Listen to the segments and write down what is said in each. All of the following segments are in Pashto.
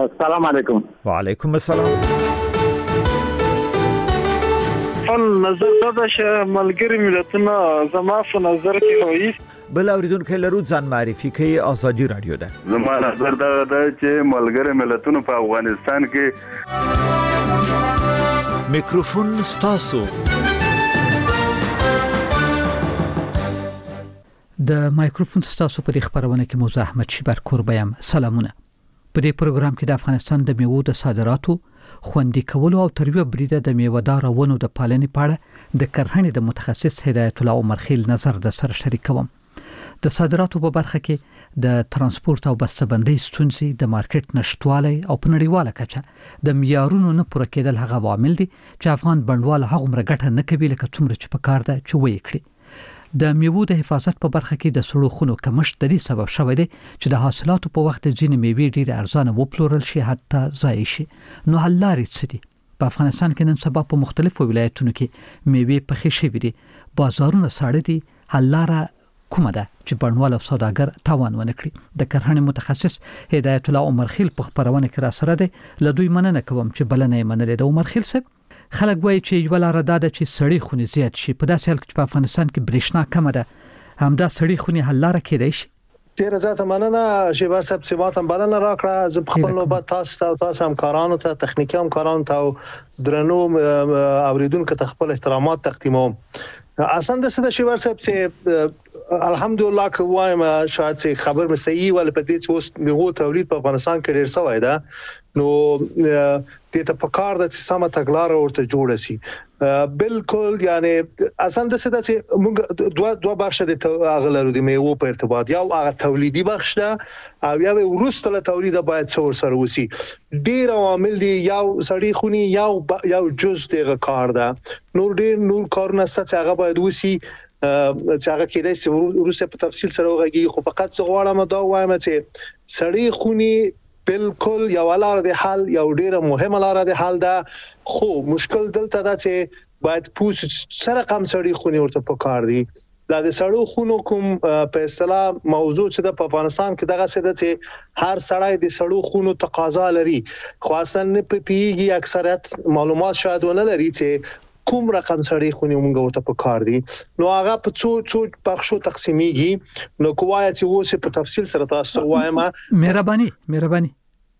السلام علیکم. وعلیکم السلام. نظر دا چې ملګری ملتونه زما په نظر کې هوی بل اوریدونکو لرو ځان معرفي کوي ازادي رادیو ده. زما نظر دا چې ملګری ملتونه په افغانستان کې میکروفون ستاسو. د مایکروفون ستاسو په خبرونه کې موضوع احمد شیبر کوربایم. سلامونه. په دې پروګرام کې د افغانستان د میوو د صادراتو خوندي کولو او ترویج بریده د میوه‌دار ونو د پالنې په اړه د کرهڼې د متخصص هدایت الله عمر خیل نظر د سره شریکوم. د صادراتو په برخه کې د ترانسپورت او بسته‌بندۍ ستونزې، د مارکیټ نشټوالی او په نړیواله کچه د معیارونو نه پوره کېدل هغه عوامل دي چې افغان بڼوال هغه مرګټه نه کوي لکه څومره چې په کار ده چې وایي کړی. د میوو د حفاظت په برخه کې د سړو خونو کمښت د دې سبب شوی دی چې د حاصلاتو په وخت ځینې میوې ډېر ارزانه وپلورل شي حتی ضایع شي. نو حل لارې څه دي؟ په افغانستان کې نن سبا په مختلفو ولایتونو کې میوې پخې شوې دي، بازارونه ساړه دي. حل لاره کومه ده چې بڼوال او سوداګر تاوان ونه کړي؟ د کرهڼې متخصص هدایت الله عمر خیل په خبرونه کې را سره دی. لدوی مننه کوم چې بلنه یې منلې ده. عمر خیل صاحب، خلک وایي چې یو لاره ده چې سړی خوني زیات شي. په داسې حال کې په افغانستان کې برېښنا کمه ده، همدا سړی خوني حل لاره کېدای شي. ډیر زیات مننه شیبر صاحب چې ماته بلنه راکړه. زه خپل نوبت تاسو همکارانو ته، تخنیکی همکارانو ته او درنو اوریدونکو ته خپل احترامات تقدیموم. اسان د سده شیبر صاحب چې الحمدلله کوم شاید چې خبر مې صحیح ول په دې چې اوس میوه تولید په افغانستان کې ډیر سوی ده. نو دې ته پکار د سمه تګلار ورته جوړ شي. بالکل یعنی اسان د سده چې موږ دوه بخش د اغلرو د میوه په ارتباط یو هغه تولیدي بخش ده او یا ورسته له تولید باید څور سره وسی. ډیر عوامل دي، یو سړی خوني یو جز دغه کار ده. نور کارونه ست هغه باید وسی چې هغه کېدای شي ورسته په تفصیل سره وغږی. خو فقط څه غواړم دا وایم چې سړی خوني بالکل یو لاره د حل، یو ډیره مهمه لاره د حل ده. خو مشکل دلته دا چې باید پوس سره کم سړی خوني ورته پکار دي. دا د سړو خونو کوم په اصطلاح موضوع چې د افغانستان کې دغه څه ده چې هر سړی د سړو خونو تقاضا لري، خو اصلا نه پیږي. اکثریت معلومات شاید ونه لري چې کوم رقم سړی خوني موږ ورته پکار دي. نو هغه په څو بخشو تقسیمیږي. نو کومه چې اوس په تفصیل سره تاسو وایم. مهرباني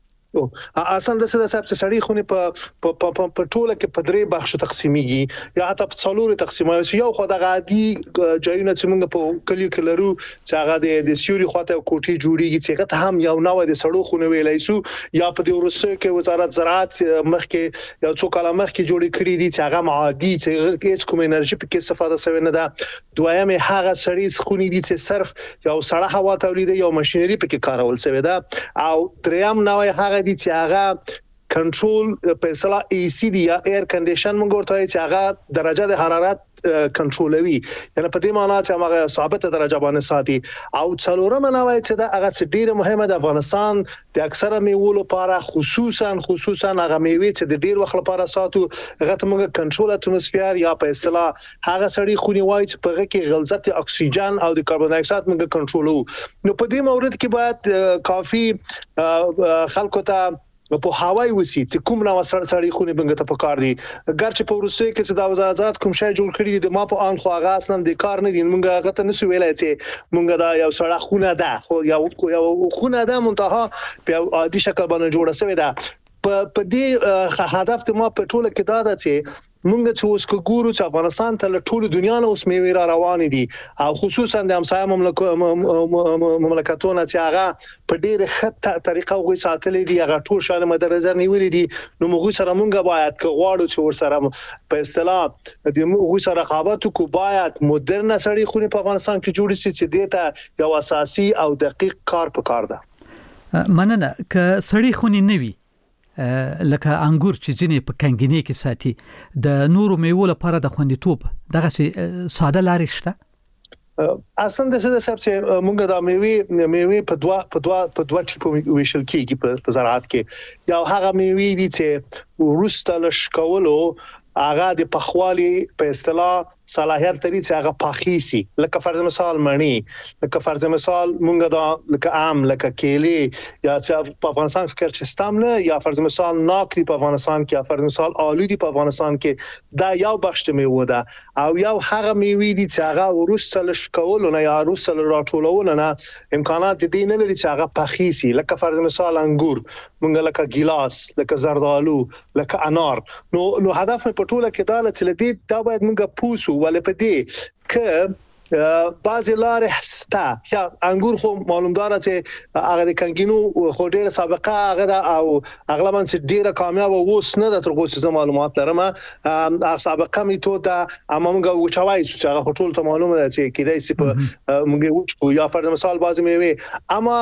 اصل د سده صاحب چې سړی خوني په ټوله کې په درې بخشو تقسیمیږي یا حتی په څلورو تقسیمایي. یو خو د عادي ځایونه چې موږ په کلیو کې لرو چې هغه د سیوري خواته کوټي جوړیږي چې هغه هم یو نوې د سړو خوني ویلای شو، یا په دې ورسره کې وزارت زراعت مخکې یو څو کاله مخکې جوړې کړې دي چې هغه معادي چې هیڅ کوم انرژي په کې استفاده شوی نه ده. دویم هغه سړی خوني دي چې صرف یو سړه هوا تولید یو ماشينري په کې کارول شوی ده. او دریم نوې هغه دي چې هغه کنټرول په اصطلاح ای سی دی یا ایر کنډیشن موږ ورته چې هغه درجه د حرارت کنټرولوي، یعنی په دې معنی چې هغه ثابت درجه باندې ساتي. او څلورم نوای چې دا هغه ډیره مهمه ده افغانستان د اکثره میوو لپاره، خصوصا هغه میوې چې د ډیر وخت لپاره ساتو، هغه ته موږ کنټرول اتموسفیر یا په اصطلاح هغه سړی خوني وای چې په هغه کې غلظت اکسیجن او د کاربن ډای اکساید موږ کنټرولو. نو په دې مورد کې باید کافي خلکو ته په هواي وسی چې کوم نو سړی خوني بنګ ته پکار دي. ګرچې په روسي کې چې د وزارت کوم شای جوړ کړی دي ما په ان خو هغه اصلا د کار نه دي. موږ هغه ته نسو ویلای چې موږ دا یو سړی خونه ده، خو یو خونه ده منتها په عادي شکل باندې جوړه شوې ده. په دې هدف ته ما په ټوله کې دا ده چې موږ چې اوس ګورو چې افغانستان ته له ټولو دنیا نه اوس میوې را روان دي او خصوصا د همسایه مملکتونو چې هغه په ډېر ښه طریقه وګړي ساتلې دي، هغه ټول شان مد نظر نیولې دي. نو موږ سره موږ باید غواړو چې ورسره په اصطلاح د موږ سره رقابت وکړو. باید مدرن سړی خوني په افغانستان کې جوړ شي چې دته یو اساسي او دقیق کار پکار ده. مننه. که سړی خوني نه وي لکه انګور چې ځینې په کنګینې کې ساتي، د نورو میوو لپاره د خوندیتوب دغه ساده لارې شته؟ اصلا د څه د سبب چې موږ د میوې په دوه ټیپو ویشل کیږي په زراعت کې. یو هغه میوې دي چې ورسته لش کولو هغه د پخوالي په اصطلاح صلاحیت لري چې هغه پاخیسي لکه فرض مثال مڼي لکه فرض مثال مونږ دا لکه عام لکه کېلې یا چې په افغانستان کې چستام نه یا فرض مثال ناک دی په افغانستان کې یا فرض مثال آلو دی په افغانستان کې دا یو بخش میوه ده او یو هغه میوه دي چې هغه ورسته لشکول نه یا ورسته راټولول نه امکانات دي نه لري چې هغه پخیسي لکه فرض مثال انګور مونږ لکه ګیلاس لکه زردالو لکه انار نو هدف په ټوله کې دا چې لدی دا باید مونږ پوسو ولې په دې ک بعضی لارې هستا یا انګور خو معلومدار چې هغه د کنګینو خو ډیره سابقه هغه او اغلبا چې ډیره کامیاب اوس نه د ترغو چې معلومات لرم هغه سابقه میتود اما موږ وچوي چې هغه ټول ته معلومه ده چې کیدای شي په موږ وچو یا فرض مثال بعضی میوه اما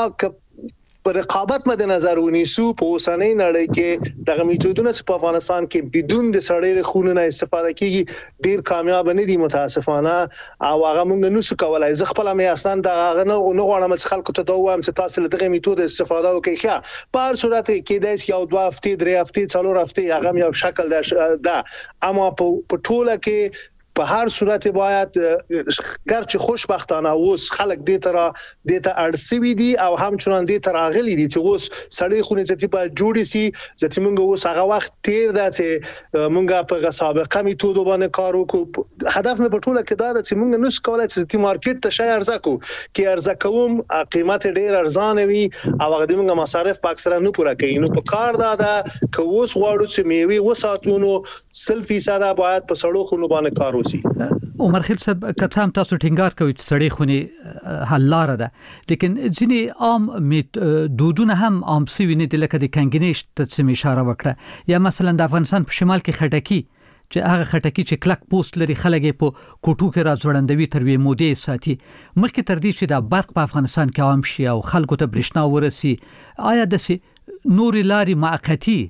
پر رقابت مد نظر ونیسو په اوسنۍ نړۍ کې دغه میتودونه چې په افغانستان کې بدون د سړی خونو نه استفاده کیږي ډیر کامیاب نه دي متاسفانه او هغه موږ نو څه کولای ز خپل مې اصلا دغه نه غواړم چې خلکو ته دوام چې تاسو له دغه میتود استفاده وکړئ ښه په هر صورت کې د یو 2 هفته 3 هفته 4 هفته هغه یو شکل ده اما په ټوله کې په هر صورت باید ګرچه خوشبختانه اوس خلک دې ته اړسوي دي او همچنان دې ته راغلي دي چې اوس سړی خو نسبتي په جوړی سي چې موږ اوس هغه وخت تیر ده چې موږ په سابقه میتود باندې کار وکړو هدف مې په ټوله کې دا ده چې موږ نو کولای چې د مارکیټ ته شای ارزه کو کې ارزه کوم قیمت ډیر ارزانه وي او هغه د موږ مصارف په اکثره نه پوره کوي نو په کار دا ده چې اوس غواړو چې میوي وساتونو 100% باید په سړو خونو باندې کار عمر خیل صاحب کتام تاسو ټینګار کوي چې سړی خوني حل لاره ده لیکن ځینې عام دودونه هم عام سوي نه دي لکه د کنګنیش ته څه اشاره وکړه یا مثلا د افغانستان په شمال کې خټکی چې هغه خټکی چې کلک پوست لري خلک په کوټو کې راځوړندوي تر وی مودې ساتي مخکې تر دې چې د برق په افغانستان کې عام شي او خلکو ته برېښنا ورسي آیا د نوري لاري معقتی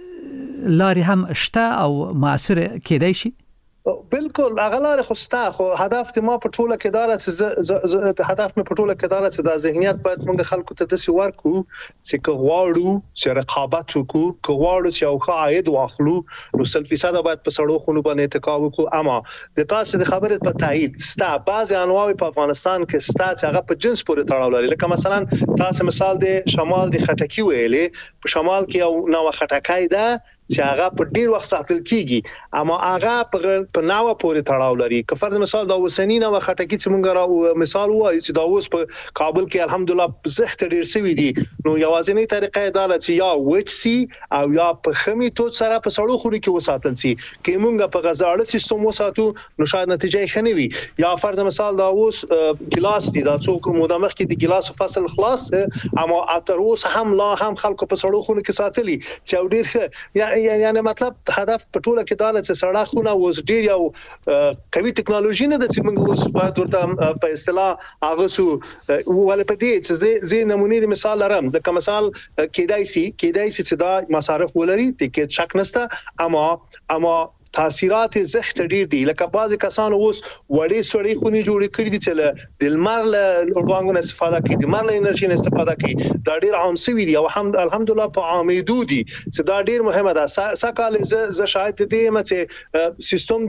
لاري هم شته او مؤثر کېدای شي بالکل اغلار خوستا خو هدف ما په ټوله کې دار چې هدف مې په ټوله کې دار چې د ذهنیت باید موږ خلکو ته د سوار کو چې غواړو چې رقابت وکړو غواړو چې او عاید واخلو نو 100% باید په سړو خونو باندې اتکا وکړو اما د تاسو د خبرې په تایید ستا بعض انواع په افغانستان کې ستا چې هغه په جنس پورې تړاو لري لکه مثلا تاسو مثال د شمال د خټکی ویلې په شمال کې یو نوې خټکای ده چې هغه په ډیر وخت ساتل کیږي اما هغه په ناوه پورې تړاو لري که فرض مثال دا وسنی نوې خټکی چې مونږ راو مثال وایي چې دا اوس په کابل کې الحمدلله زخت ډیر سوي دي نو یوازینی طریقه دا چې یا وچسي او یا په خمي تو سره په سړو خوري کې وساتل سي کې مونږ په غزاړه سیستم وساتو نو شاید نتیجه ښه نه وي یا فرض مثال دا اوس ګلاس دي دا څوک مدامخ کې د ګلاس فصل خلاص اما اتر اوس هم لا هم خلکو په سړو خوري کې ساتلي چې ډیر یعنی مطلب هدف په ټوله کې دا چې سړه خونه اوس ډیر یو قوي ټکنالوژي نه د چې موږ اوس باید ورته په اصطلاح هغه سو ول په دې چې زه نمونه مثال لرم د کوم مثال کېدای شي چې دا مصارف ولري د کې شک نشته اما تاثیرات زخت ډیر دي لکه بعضی کسان اوس وړي سړی خوني جوړ کړی دي چې د لمر له وړاندې استفاده کوي د لمر له انرژي استفاده کوي دا ډیر عام سوي دي او الحمدلله په عامېدو دي چې دا ډیر مهمه ده سکهال ز شاید دې مته سیستم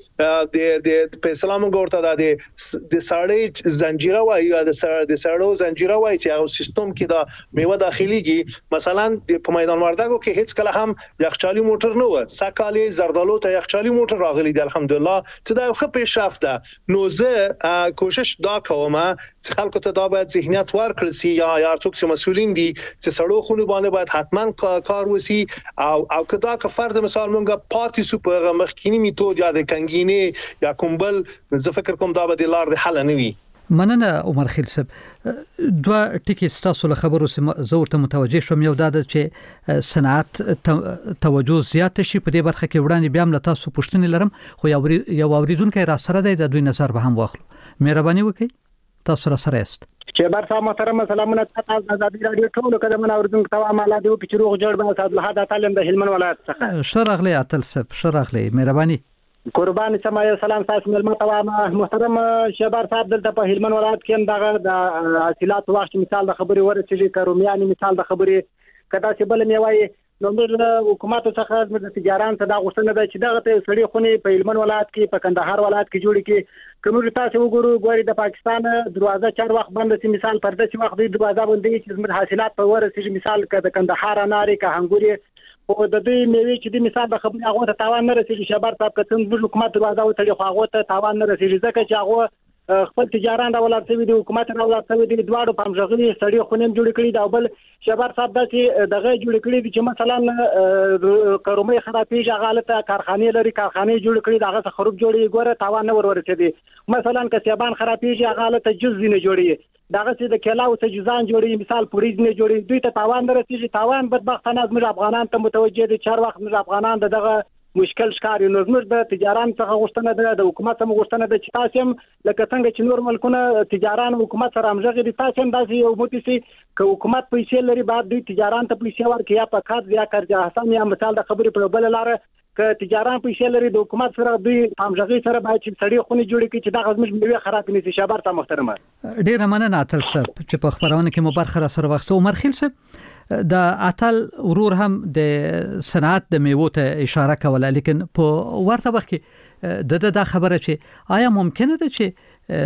د په اسلام ګورته د سړی زنجیره وایي د سړو زنجیره وایي چې هغه سیستم کې دا میوه داخليږي مثلا په میدان وردګو کې هیڅ کله هم یخچالي موټر نه و سکهال زردالو یخچالي موټر راغلي دی الحمدلله چې دا یو ښه پیشرفت ده نو زه کوشش دا کوم چې خلکو ته دا باید ذهنیت ورکړل سي یا څوک چې مسؤلین دي چې سړو خونو باندې باید حتمان کار وسی او کدا که فرض مثال مونږه پاتې سو په مخکینی میتود یا د کنګینه یا کومبل زه فکر کوم دا به د لار د حل نه وي مننه عمر خیل صاحب دوه ټکی ستاسو له خبرو سم زورته متوجه شوم یو دا چې صنعت توجه زیات شي په دې برخه کې وړاندې بیا هم تاسو پوښتنې لرم خو یو اوریدونکو را سره د دوی نظر به هم واخلو مهرباني وکړئ تاسو را سره است چې برسا محترم سلامونه تاسو د آزادي رادیو ټول کډمن اوریدونکو ته عمله دی چې روغ جوړ به صاحب له هدا تعلم د هلمند ولایت څخه شرغلی اتل صاحب شرغلی مهرباني قربان سمای سلام تاسو ملما ته محترم شهبار صاحب دلته په هلمند ولایت کې دغه د حاصلات وخت مثال د خبري ورسېږي کرومیانی مثال د خبري کدا چې بل میوای نو موږ حکومت څخه د تجاران ته دا غوښتنه ده چې دغه سړي خونې په هلمند ولایت کې په کندهار ولایت کې جوړې کړي. که موږ تاسو وګورو ګوري د پاکستان دروازه چار وخت بند سي، مثال پر داسې وخت دی دروازه بندي چې زموږ حاصلات په ورسېږي، مثال که د کندهار انارې که انګورې او د دې میوې چې د مثال د خبرې هغه ته تاوان نه رسېږي. شبر صاحب که څنګه حکومت دروازه وتړي خو هغه ته تاوان نه رسېږي ځکه چې هغه خپل تجاران دا ولر سوي دي، حکومت را ولر سوي دي، دواړو پامژغلي سړي خونیم جوړ کړي دا. بل شبر صاحب دا چې دغه جوړ کړي دي چې مثلا کرومې خرابېږي غالطه کارخانه لري، کارخانه جوړ کړي داغه خراب جوړي ګوره تاوان نه ورسېدي. مثلا کسبان خرابېږي غالطه جز نه جوړي داغه چې د کلاو څخه جزان جوړي، مثال پوریز نه جوړي، دوی ته تاوان نه رسېږي. تاوان بدبختانه زموږ افغانان ته متوجه دي، چار وخت موږ افغانان دغه مشکل ښکاري. نو زموږ د تجاران څخه غوښتنه ده، د حکومت څخه غوښتنه ده چې تاسو هم لکه څنګه چې نور ملکونه تجاران حکومت سره همغږي دي، تاسو هم داسې یو موتیسي که حکومت پیسې لري بعد دوی تجاران ته پیسې ورکړي، یا په کار یا کرجه حسن یا مثال د خبرې په بل لار که تجاران پیسې لري د حکومت سره دوی همغږي سره باید چې سړي خونې جوړ کړي چې دا غزمش میوه خراب نه شي. شابر ته محترمه ډیر مننه اتل صاحب چې په خبرونه کې مو برخه سره وخت. عمر خیل صاحب د اتل ورور هم د صنعت د میوو ته اشاره کوله، لیکن په ورته وخت کې د خبره چې آیا ممکنه ده چې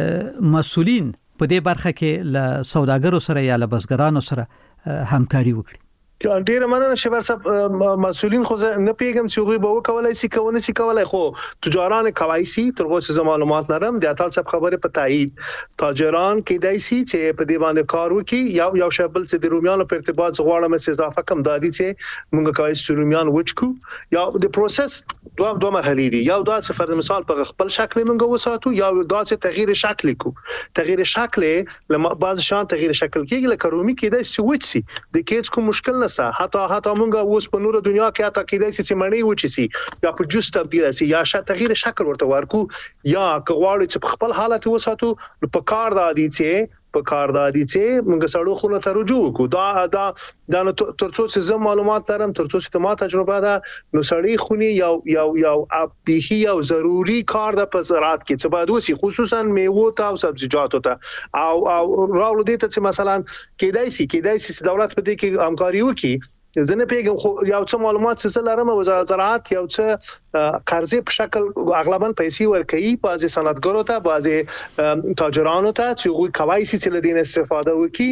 مسؤلین په دې برخه کې له سوداګرو سره یا له بزګرانو سره همکاري وکړي؟ ډیر مننه شبر صاحب. مسؤلین خو نه پیګم چې غوي به وکولای شي کونه شي کولای، خو تجاران کوي شي تر اوسه معلومات لرم د اتل صاحب خبره په تایید تاجران کې دای شي چې په دې باندې کار وکړي. یو شابل چې د رومیانو په ارتباط غواړم چې اضافه کم دادی چې موږ کوي چې رومیان وچکو یا د پروسس دوه مرحلې دي. یو دا چې فرض مثال په خپل شکل موږ وساتو، یا دا چې تغییر شکل کو. تغییر شکل لما بعض شان تغییر شکل کېږي لکه رومي کې د سویچ سي د کېڅ کو مشکل نه حتی موږ اوس په نور دنیا کې حتی کېدای شي چې مړی وچی سي یا په جوس تبدیل شي یا تغییر شکل ورته ورکو، یا کغواړي چې خپل حالت وساتو په کار دادي چې موږ سړو خو ته رجوع کو. دا ترڅو چې معلومات لرم، ترڅو چې ما تجربه ده، نو سړی خونی یو اپیخي یو ضروری کار د په زراعت کې چې باید وسی، خصوصا میوه ته او سبزیجاتو ته او راول دي ته چې مثلا کېدای شي دولت په دې کې همکاري وکړي. زنه پیګم خو یو څه معلومات څه لرم، وزارت زراعت یو څه قرضې په شکل اغلباً پیسې ورکوي بعضي صنعتګرو ته، بعضي تاجرانو ته چې غوي کوي چې له دې استفاده وکړي.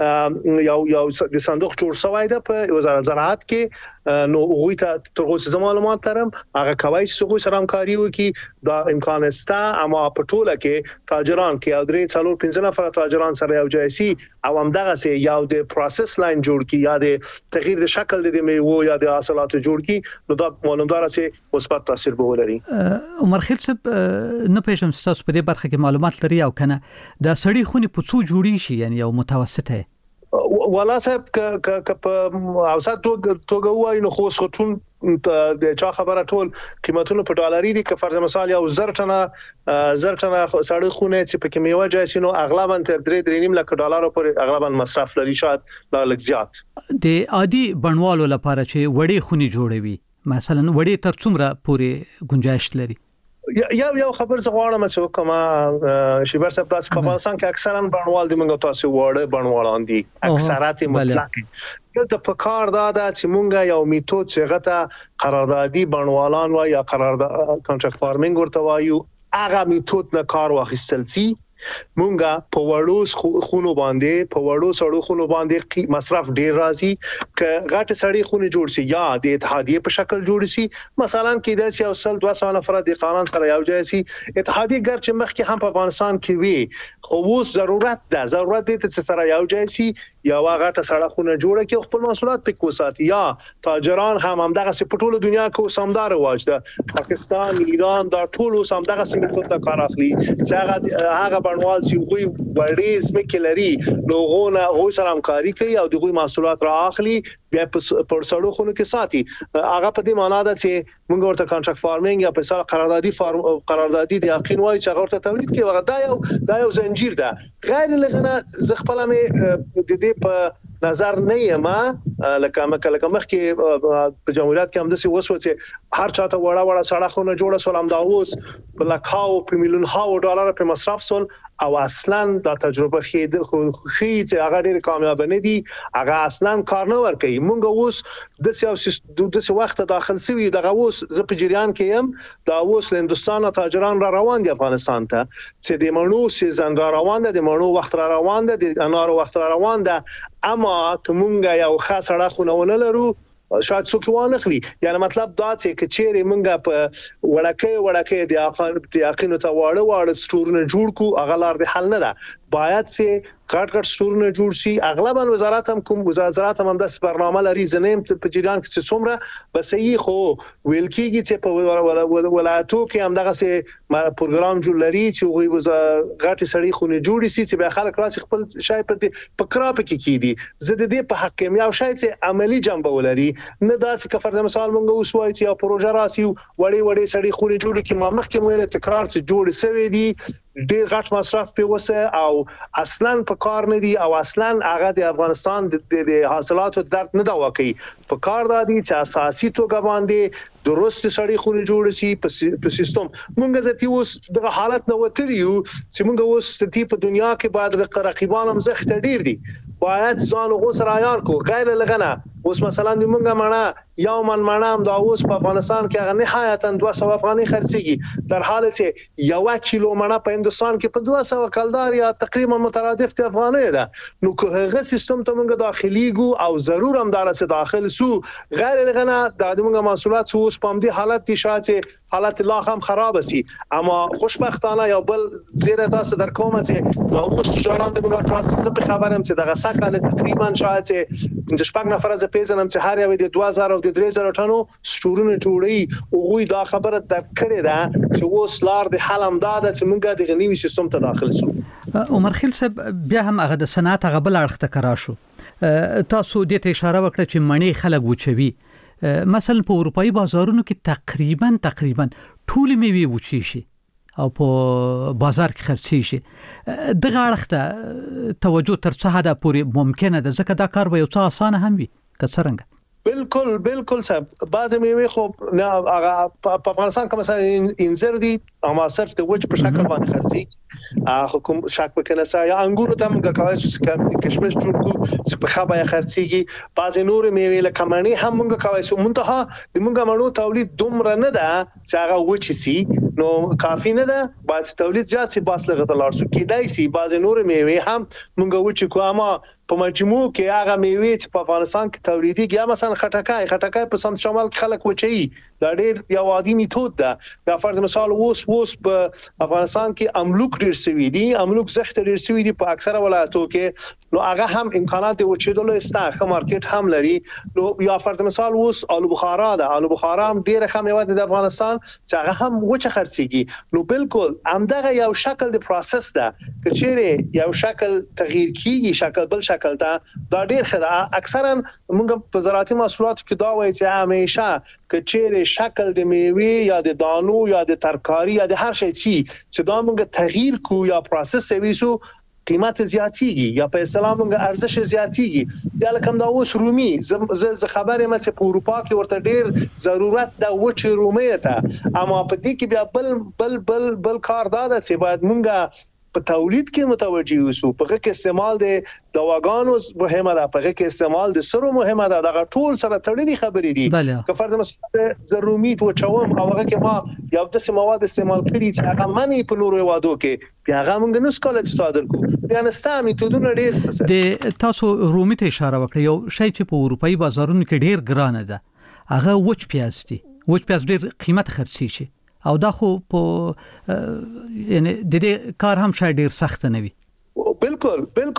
یو د صندوق جوړ شوی دی په وزارت زراعت کې، نو غوي ته تر اوسه معلومات لرم هغه کوي چې غوي سره همکاري وکړي. دا امکان شته، اما په ټوله کې تاجران کې او 3-4-5 نفر تاجران سره یو ځای شي او همدغه سي یو د پروسس لاین جوړ کړي یا د تغییر د شکل د میوه یا د حاصلاتو جوړ کړي، نو دا معلومدار چې مثبت تاثیر به ولري. عمر خیل صاحب نه پېژم تاسو په دې برخه کې معلومات لري او کنه د سړی خونی په څو جوړی شي، یعنی یو متوسطه ولا صاحب ک په اوسط توګه وای نو خو ټول د چا خبره ټول قیمتونه په ډالري دي. که فرض مثال یو زرټنه سړی خونه چې په کمیوه جایسینو اغلبا تر 3.5 لک ډالر پر اغلبا مصرف لري، شاید لا لږ زیات. د عادي بڼوالو لپاره چې وړي خوني جوړوي مثلا وړي تر څومره پورې گنجائش لري؟ یو خبر زغواړم چې کومه شیبر صاحب تاسو په افغانستان کې اکثرا بڼوال دي، موږ تاسو وړه بڼوالان دي اکثرات مطلق. دلته په کار دا چې موږ یو میتود چې غته قراردادي بڼوالان و یا قرارداد کانټراکټ فارمینګ ورته وایو، هغه میتود نه کار واخیستل سي. مونږه په وړو خونو باندې مصرف ډیر راځي. ک غټ سړی خونه جوړ شي یا د اتحادیه په شکل جوړ شي، مثلا کې د 200 نفر د قانون سره یو ځای شي اتحادیه ګرچې مخکې هم په افغانستان کې وي، خو اوس ضرورت دي چې سره یو ځای شي یا غټ سړی خونه جوړ کړي خپل محصولات پکې وساتي. یا تاجران هم دغه په ټوله دنیا کې سمدار واجده، پاکستان، ایران دا ټول سمدغه سیمه ته کار اخلي چې هغه بڼوال چې وګړي وړي زمکه لري لوګونه غوي سره همکاري کوي او دغه محصولات را اخلي بیا په سړو خونو کې ساتي. هغه په دې معنی ده چې موږ ورته کانټراکټ فارمینګ یا په سره قراردادي د یقین وایي چې هغه ورته تولید کوي. دا یو زنجیر ده غیر لغنه زغپله مې د دې په نظر نه یم لکه مخکې په جمهوریت کې هم د څه وسو چې هر چاته وړه سړه خونه جوړه سول هم دا اوس په لکاو په میلیون هاو ډالر په مصرف سول او اصلا دا تجربه خید چې هغه ډېر کامیاب نه دي هغه اصلا کار نه ورکوي مونږ اوس د سیاسي وخت داخل سوي دغه اوس ز په جریان کې يم دا اوس هندستان تاجران را روان دي افغانستان ته چې د مڼو سیزن را روان ده د مڼو وخت را روان ده د انارو وخت را روان ده اما کومه یو خاص راخونه لرو شاید څوک وانخلي یعنی مطلب دا چې چیرې مونږه په وړکه د یقینو ته واړه سټورونه جوړ کو اغلار د حل نه ده باید چې غټ سټورونه جوړ شي اغلبا وزارت هم د برنامه لري زنیم په جریان کې چې څومره بسې خو ویل کېږي چې په ولایتو کې هم دغه سه پروګرام جوړ لري چې غټ سړی خونه جوړ شي چې به خلک راسي خپل شای په کراپ کې کیدي زه د دې په حق کې یو شای چې عملی جنبه ولري نه دا چې فرض مثال مونږ اوس وایي چې پروژه راسي وړي سړی خونه جوړ کی ما مخکې مې تکرار چې جوړ سوي دي ډېر غټ مصرف په وسه او اصلا په کار نه دي او اصلا هغه د افغانستان د حاصلاتو درد نه دا واقعي په کار دادي چې اساسي توګه باندې درست سړی خوري جوړ شي په سیستم مونږ ځتی اوس د حالت نو وتریو چې مونږ اوس ستې په دنیا کې بعد رقیبان هم زخت ډیر دي باید ځان غوس رایار کو غیر لغنه اوس مثلا د مونږه مانا یومن مانا هم دا اوس په افغانستان کې هغه نهایتا 200 افغاني خرڅيږي در حال چې 1 کیلو مانا په هندستان کې په 200 کلدار یا تقریبا مترادف ته افغاني ده نو که هغه سیستم ته مونږه داخلي ګو او ضرور هم دار چې داخل سو غیر لغنه د مونږه محصولات اوس په دې حالت دي شاته حالت لا هم خراب سي اما خوشبختانه یا بل زیره تاسو در کومه چې دا اوس تجارت د مونږه تاسو په خبرم چې دغه سکه تقریبا شاته د شپږ نفر از پیژنم چې هر یو د 2000 او د 3000 ټنو سټورونه جوړي او غوي دا خبره د کړې ده چې اوس لار د حلم داده چې مونږه د غنیوي سیستم ته داخل شو عمر خیل صاحب بیا هم هغه د صنعت هغه بل اړخ ته کرا شو تاسو د ته اشاره وکړه چې مڼې خلک وچوي مثلا په اروپאי بازارونو کې تقریبا ټول میوه وچی شي او په بازار کې خرڅي شي دغه اړخ ته توجه تر څه حد پورې ممکنه ده ځکه دا کار به یو څه اسانه هم وي کڅرنګ بالکل صاحب بعض میوه خو هغه په افغانستان کې مثلا انځر دي اما صرف د وجه په شکل باندې خرڅي حکوم شک وکنه یا انګور ته موږ کوي کشمش جوړ کو چې په خبره خرڅيږي بعض نور میوه لکه مڼې هم موږ کوي منتها د موږ مڼو تولید دومره نه ده چې هغه وچی سي نو کافی نه ده بعض تولید زیات سي باس لغه تلار سو کېدای سي بعض نور میوه هم موږ وچی کو اما په مجموع کې هغه میوه چې په افغانستان کې تولیدي یا مثلا خټکای په سمت شمال کې خلک وچی دا ډېر یو عادي میتود ده دا فرض مثال اوس په افغانستان کې املوک ډېر سوي دي املوک زخت ډېر سوي دي په اکثره ولایتو کې نو هغه هم امکانات وچیدلو استاخه مارکیټ هم لري نو یا فرض مثال اوس آلو بخارا هم ډېر ښه میوه د افغانستان چې هغه هم وچه خرڅيږي نو بالکل همدغه یو شکل د پروسس ده چې چیرې یو شکل تغییر کیږي شکل بل شکل دا ډېر ښه اکثرا موږ په زراعتي محصولاتو کې دا وایي چې همیشه کچېره شکل د میوه یا د دانو یا د ترکاری یا د هر شي چې دا موږ تغییر کو یا پروسس ویسو قیمت زیاتیږي یا په اسلام موږ ارزش زیاتیږي یا لکه دا اوس رومي ز خبره مې چې په اروپا کې ورته ډېر ضرورت د وچ رومي ته اما په دې کې بیا بل کار دا چې باید موږ په تولید کې متوجي اوسو په کې استعمال د دواګانو مهمه ده په کې استعمال د سرو مهمه ده دا ټول سره تړلې خبرې دي که فرض مثلا ضروري تو چوم او هغه کې ما یو د مواد استعمال کړي چې هغه منی په نورو وادو کې بیا هغه موږ نو سکول چې صادر کو بیا نستا میتودونه ډېر د تاسو رومي ته اشاره وکړه یو شی چې په اروپאי بازارونو کې ډېر ګران ده هغه وچ پیاز دي وچ پیاز ډېر قیمت خرڅي شي او دا خو په یعنی د دې کار هم شاید ډیر سخت نه وي بالکل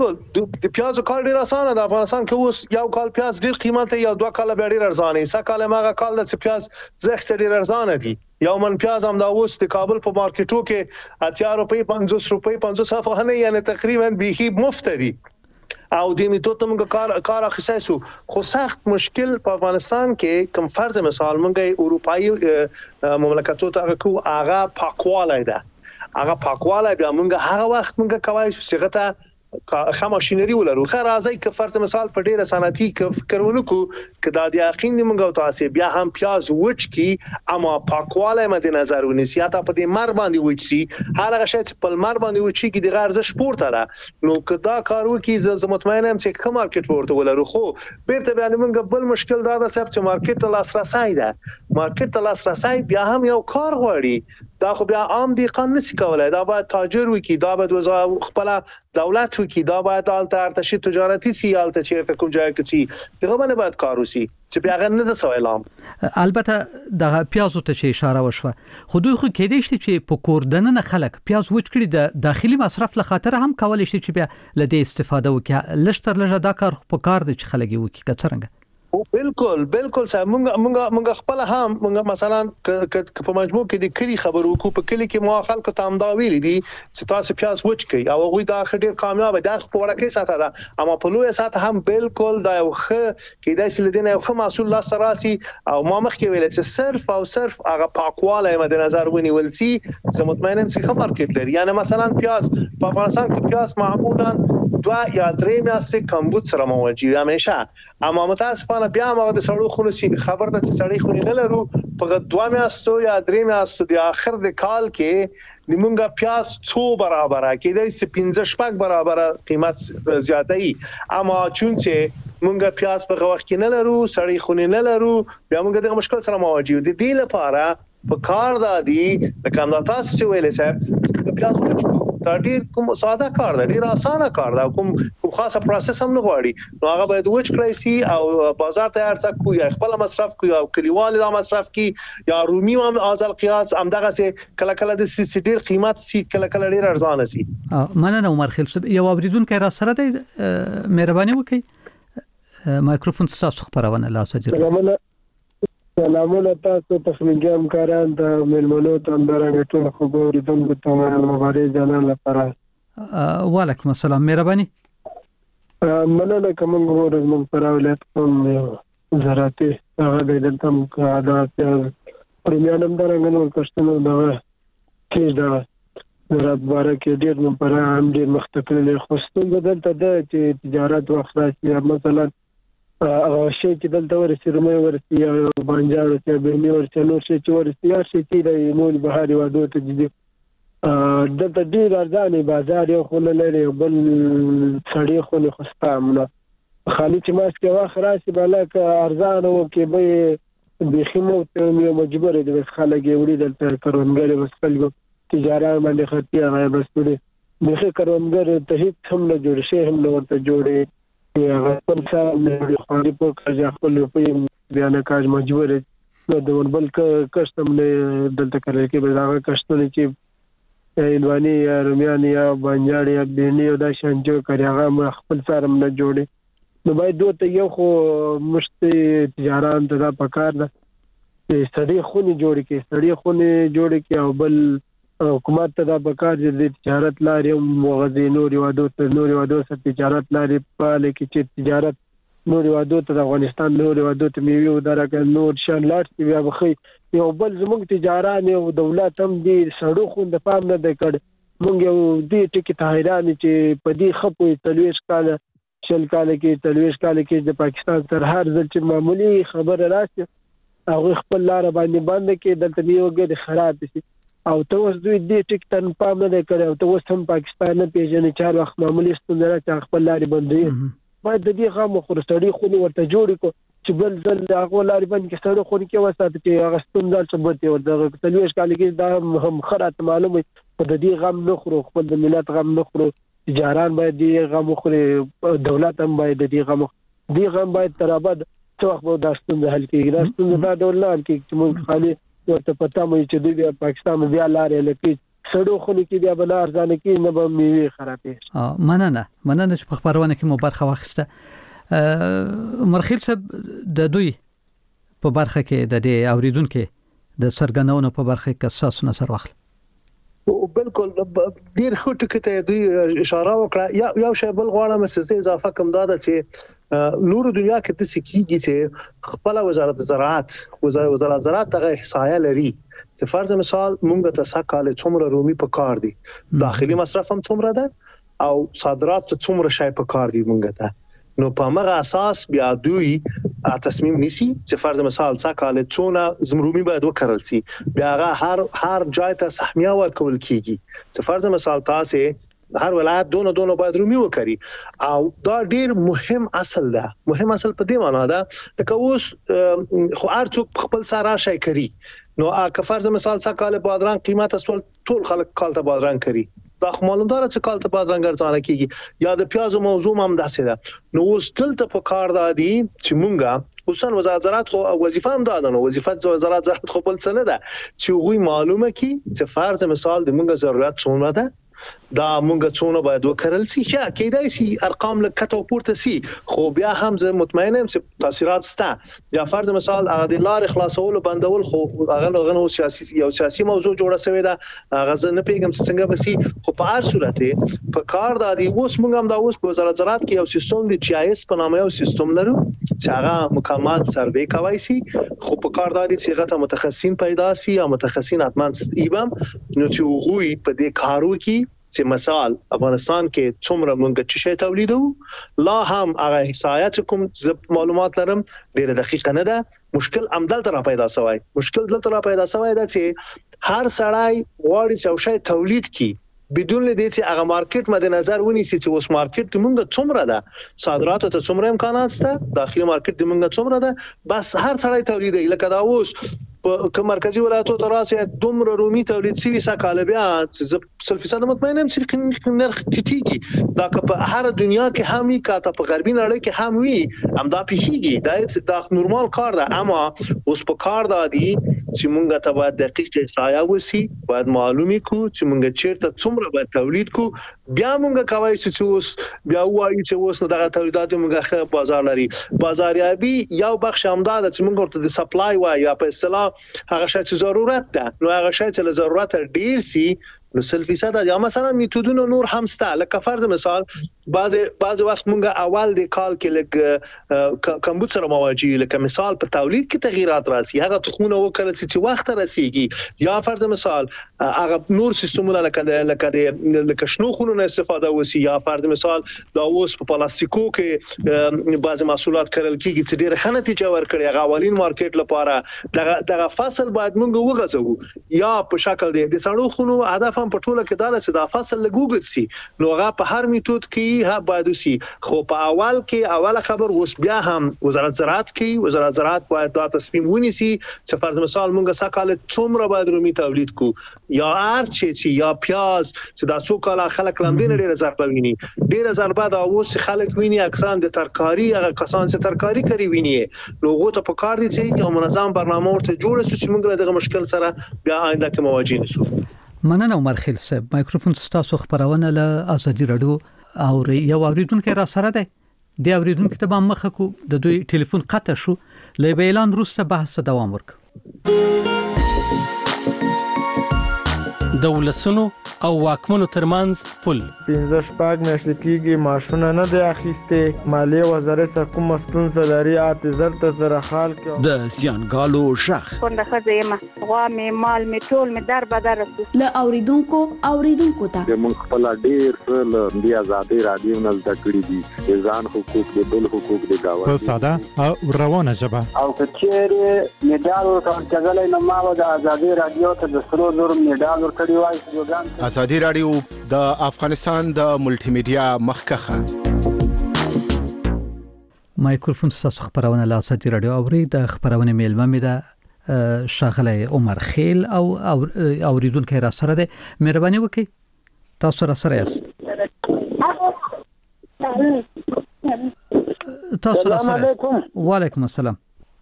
د پیاز کار ډیر اسانه ده افغانستان کې اوس یو کال پیاز ډیر قیمت یا 2 کال به ډیر ارزانه سه کال ماغه کال د پیاز زخت ډیر ارزانه دي یو من پیاز هم دا اوس د کابل په مارکیټو کې 80 روپۍ 50 روپۍ 50 افغانۍ یعنی تقریبا به مفت دي او د میتود موږ کار اخیسو خو سخت مشکل په افغانستان کې کوم فرض مثال موږ اروپאי مملکتو ته کو هغه پاکواله ده هغه پاکواله بیا موږ هغه وخت موږ کوي چې څنګه ماشينري ولرو خیر راځي ک فرض مثال په ډیره صنعتي کارونو کې دا د یقین دی موږ تاسو بیا هم پیاز وچ کی اما پاکواله مد نظر ونیسي یا په دې مر باندې وچ سي هغه شی چې په مر باندې وچ کی د غرض شپورت را نو کدا کارو کې ز مطمئنم چې کوم مارکیټ ورته ولرو خو بیرته بیا موږ بل مشکل دا ده چې مارکیټ ته لاسرسي ده مارکیټ ته لاسرسي بیا هم یو کار غواړي دا خو بیا عام دی قانون نشي کولای دا باید تاجر وکي دا باید خپل دولت وکي دا باید ارتشي تجارتي سي الته چیرته کوم ځای کې سي دغه باندې باید کار وسی چې بیا غن نه څه اعلان البته د پیازو ته اشاره وشوه خو دوی خو کېدې شي چې په کوردنه خلک پیاز وچ کړي د داخلي مصرف له خاطر هم کولای شي چې بیا لدې استفاده وکړي لشتر لږه دا کار په کار دي چې خلک وکړي کڅرنګ بالکل صاحب مونږ خپل هم مونږ مثلا په مجموع کې د کلی خبرو کو په کلی کې مو خلکو ته هم دا ویل دي چې تاسو پیاز وچ کړئ او غوي دا ډېر کامیاب ده خو ورکه ساته ده اما په لوی ساته هم بالکل دا یو کې د سلیدنه یو محصول لا سراسي او ما مخکې ویل چې صرف هغه پاکواله مد نظر ونیول سي زه مطمئنم چې خبر مارکیټ لري یعنی مثلا پیاز په افغانستان کې پیاز معمولا 2 یا 3 میاشتې کمبود سره موجود همیشه اما متاسفانه بیا موږ د سړو خلصي خبر ده چې سړی خو نه لرو په 2 میاشتو یا 3 میاشتو د اخر د کال کې د مونږه پیاز 2 برابر کېدای شي 15 برابر قیمت زیاتای اما چون چې مونږه پیاز په وخت کې نه لرو سړی خو نه لرو بیا مونږ د مشکل سره مواجه دي د لپاره په کار دادي د کانداتاس چې ویلې صاحب پیاز وچو دا ډیر کوم ساده کار دی ډیر اسانه کار دی کوم خاصه پروسس هم نه غواړي نو هغه باید وچ کړی سي او بازار ته ارڅ کوی خپل مصرف کوی او کلیوال دا مصرف کی یا رومي هم ازل قیاس هم دغه سي کله د سی ډیر قیمت سي کله ډیر ارزانه سي مننه عمر خیل صاحب یو اوریدونکو را سره دی مهرباني وکړئ مایکروفون تاسو خبرونه لا سجل سلامونه تاسو تخنیکی همکاران د ملمنو تندرنګ ټول خبرې دغه ته مبارک جنان لپاره وعلیکم السلام مهرباني مننه کوم ورځ پر اولاد کوم زراعتي هغه د تم عادت پرمیانم درنګ نو کښتنه دا کیږي دا زراعت باره کې ډېر نو پر هم ډېر مختلف خوستون بدلته د تجارت وخت راځي مثلا هغه شی چې دلته ورسې رومي ورسې یا بانجاړو چې به مې ورسې نور شي چې ورسې یا شي چې د مول بهاري وادو ته دي دلته ډیر ارزانه بازار یو خو لري بل سړی خو نه خستامنه خالي چې ماس کې واخ راشي بلک ارزانه او کې به بخیمو ته مجبور دي بس خلک یې وړي دلته کارونګر وسلګو تجارت باندې خرڅي هغه بس دې دغه کارونګر ته هیڅ هم نه جوړ شي هم نه ورته جوړي یا خپل څه خوري په کار خپل په بیان کاج مجبور نو د بل کسٹم نه دلته کوي کې به دا کسٹم چې ایلوانی یا رومیان یا بانجاړ یا بینی او دا شانجو کوي هغه خپل سره نه جوړي نو باید دوی ته یو خو مشت تجارت ته پکار ده چې سړي خوني جوړي کې او بل حکومت ته دا پکار دي د تجارت لارې مغزي نور وادو سره تجارت لارې په لکه چې تجارت نور وادو ته د افغانستان نور وادو ته میوي او درکه نور شان لاټ بیا بخي یو بل زموږ تجارت او دولت هم دي سړو خو د پام نه د کړ مونږ یو دې ټکی ته حیران چې په دې خپو تلويش کاله شل کاله کې د پاکستان تر هر ځل چې معمولی خبر راشي هغه خپل لار باندې کې دلته یو ګډ خراب شي او ته اوس دوی دې ټیک تن پام نه کړو ته اوس هم پاکستان نه پیژنې چار وخت معمولی ستندره چې خپل لارې بندوي باید د دې غو خورستړي خو ورته جوړ کو چې بل ځل هغه لارې باندې کې سره خو کې وسات چې هغه ستندل ثبوت ورته تلويش کال کې دا هم خرات معلومه په دې غم نه خورو خپل د ملت غم نه خورو تجاران باید دې غم خوري دولت هم باید دې غم باید ترابد څو وخت به دا ستند حل کېږي دا ستند دا دولت کې موږ خالي ورته پتا مې چې دوی پاکستان بیا لارې لکه سړو خو کې بیا بل ارزانه کې نه به میوي خرابې مننه چې په خبرونه کې مو برخه واخیسته مرخیل صاحب د دوی په برخه کې د دې اوریدونکو د سرګنونو په برخه کې اساس نظر واخل بالکل ډیر خو ټکته دوی اشاره وکړه یو شی بل غواړم چې اضافه کوم دا چې نور دنیا کې د سکیږي چې خپل وزارت زراعت ته احصایه لري چې فرض مثال مونږ ته سکاله څومره رومي په کار دي داخلي مصرف هم څومره ده او صادرات څومره شای په کار دی مونږ ته نو په هغه اساس بیا دوی تصمیم نیسی چې فرض مثال څاکاله څونه زمرومي باید وکړل شي بیا هر ځای ته سهمیه ورکول کیږي چې فرض مثال تاسو هر ولایت دونه باید رومي وکړي او دا ډیر مهم اصل ده مهم اصل په دې معنی ده لکه اوس خو ارڅوک خپل سره شای کوي نو که فرض مثال څاکاله بادرنګ قیمت اصل ټول خلک کالته بادرنګ کوي دا معلومدار چې کالته بادرنګ ارزانه کیږي یا د پیاز موضوع هم داسې ده نو اوس دلته په کار دادي چې مونږه خصوصا وزارت زراعت خو وظیفه هم ده نو وظیفه وزارت زراعت خو بل څه نه ده چې غوي معلومه کی چې فرض مثال د مونږه ضرورت څونه ده دا مونږ څونه باید وکړل شي چې کېدای شي ارقام لکه پورته شي خو بیا هم زه مطمئن یم چې تاثیرات شته یا فرض مثال هغه د لار خلاصول بندول خو هغه سیاسي موضوع جوړه شوې ده هغه زه نه پیګم څنګه بسی خو په هر صورت په کار د اوس مونږ هم دا اوس په وزارت زراعت کې یو سیستم دی جی اس په نامه یو سیستم لرو چې هغه مکمل سروې کوي شي خو په کار د دې چې غته متخصصین پیدا شي یا متخصصین اتمن ایبم نو چې غوي په دې کارو کې چې مثال افغانستان کې څومره مونږ چې شی تولیدو لا هم هغه احصایات کوم معلومات لرم ډیره دقیقه نه ده مشکل عمدل تر پیدا شوی مشکل دلته را پیدا شوی ده چې هر سړی غواړي چې شی تولید کړي بدون لدې چې هغه مارکیټ مد نظر ونیسي چې اوس مارکیټ مونږ څومره ده صادرات ته څومره امکانات شته داخلي مارکیټ مونږ څومره ده بس هر سړی تولید لکه دا اوس په مرکزی ولایتو تراسه دومره رومي تولید سوي سکاله بیا 100% مطمئنم چې نرخ ټیټیږي دا که په هر دنیا کې همي کاته په غربي نړۍ کې هم وي هم دا پیښیږي دا نورمال کار ده اما اوس په کار ده دي چې مونږ ته باید دقیق احصایه وسی باید معلومي کو چې مونږ چیرته څومره باید تولید کو بیا مونږ کوي چې اوس بیا وایي چې اوس دغه تولیدات مونږه بازار لري بازاریابي یو بخش همدار چې مونږ ورته د سپلای وایي یا په اصطلاح هغه شی چې ضرورت ده نو هغه شی چې ضرورت ډیر سي نو 100% یا مثلا میتودونه نور هم سته لکه فرض مثال بعض وخت مونږه اول د کال کې لګ کمبود سره مواجهه لکه مثال په تولید کې تغیرات راځي هغه تخمونه وکړل چې وخت رسیږي یا فرض مثال هغه نور سیستمونه لکه شنو خونونه استفاده وسی یا فرض مثال دا اوس په پلاستیکو کې بعض محصولات کړل کیږي چې ډیره ښه نتیجه ورکړي هغه اولین مارکیټ لپاره دغه فصل باید مونږ وغځو یا په شکل د سړو خونو هدف په ټوله کې دا چې دا فصل لګوګت سي نو هغه په هر میتود کې ها باید سي خو په اول کې اوله خبر اوس بیا هم وزارت زراعت باید دا تصمیم ونیسي چې فرض مثال مونږه سکاله څومره باید رومي تولید کو یا ارچ یا پیاز چې دا څو کاله خلک لاندې ډیره ضربه ویني ډیره ضربه دا اوس خلک ویني اکثر د ترکاری هغه کسان چې ترکاری کوي ویني نو غو ته په کار دي چې یو منظم برنامه ورته جوړ شي چې مونږ دغه مشکل سره بیا آینده کې مواجه نشو مننه عمر خیل صاحب مایکروفون ستاسو خبرونه له ازادي رادیو او یو اوریدونکو را سره دی د اوریدونکو ته به مخه کو د دوی ټلیفون قطع شو له اعلان وروسته بحث دوام ورک دولسونو او واکمنو ترمنځ پل 15 شپږ میاشتې کېږي معاشونه نه دی اخیسته مالیه وزارت کوم ستونزه لري اعتذار ته زره خال کې د زیانګالو شخ څنګه خزیمه غوا می مال می ټول می در بدر له اوریدونکو ته موږ خپل ډیر له بیا آزادي رادیو نه زده کړی دي ځان حقوق دي بل حقوق دي گاوه په ساده او روانه ژبه او کچېره میډال ورکړل نو ما د آزادي رادیو ته د سرو نور میډال ورکړی وای آزادي رادیو د افغانستان د ملټي میډیا مخکخه مایکروفون تاسو خبرونه له آزادي رادیو اوري د خبرونه میلمه می ده شاغله عمر خیل او اوریدونکو را سره ده مهرباني وکي تاسو را سره یاست تاسو را سره وعلیکم السلام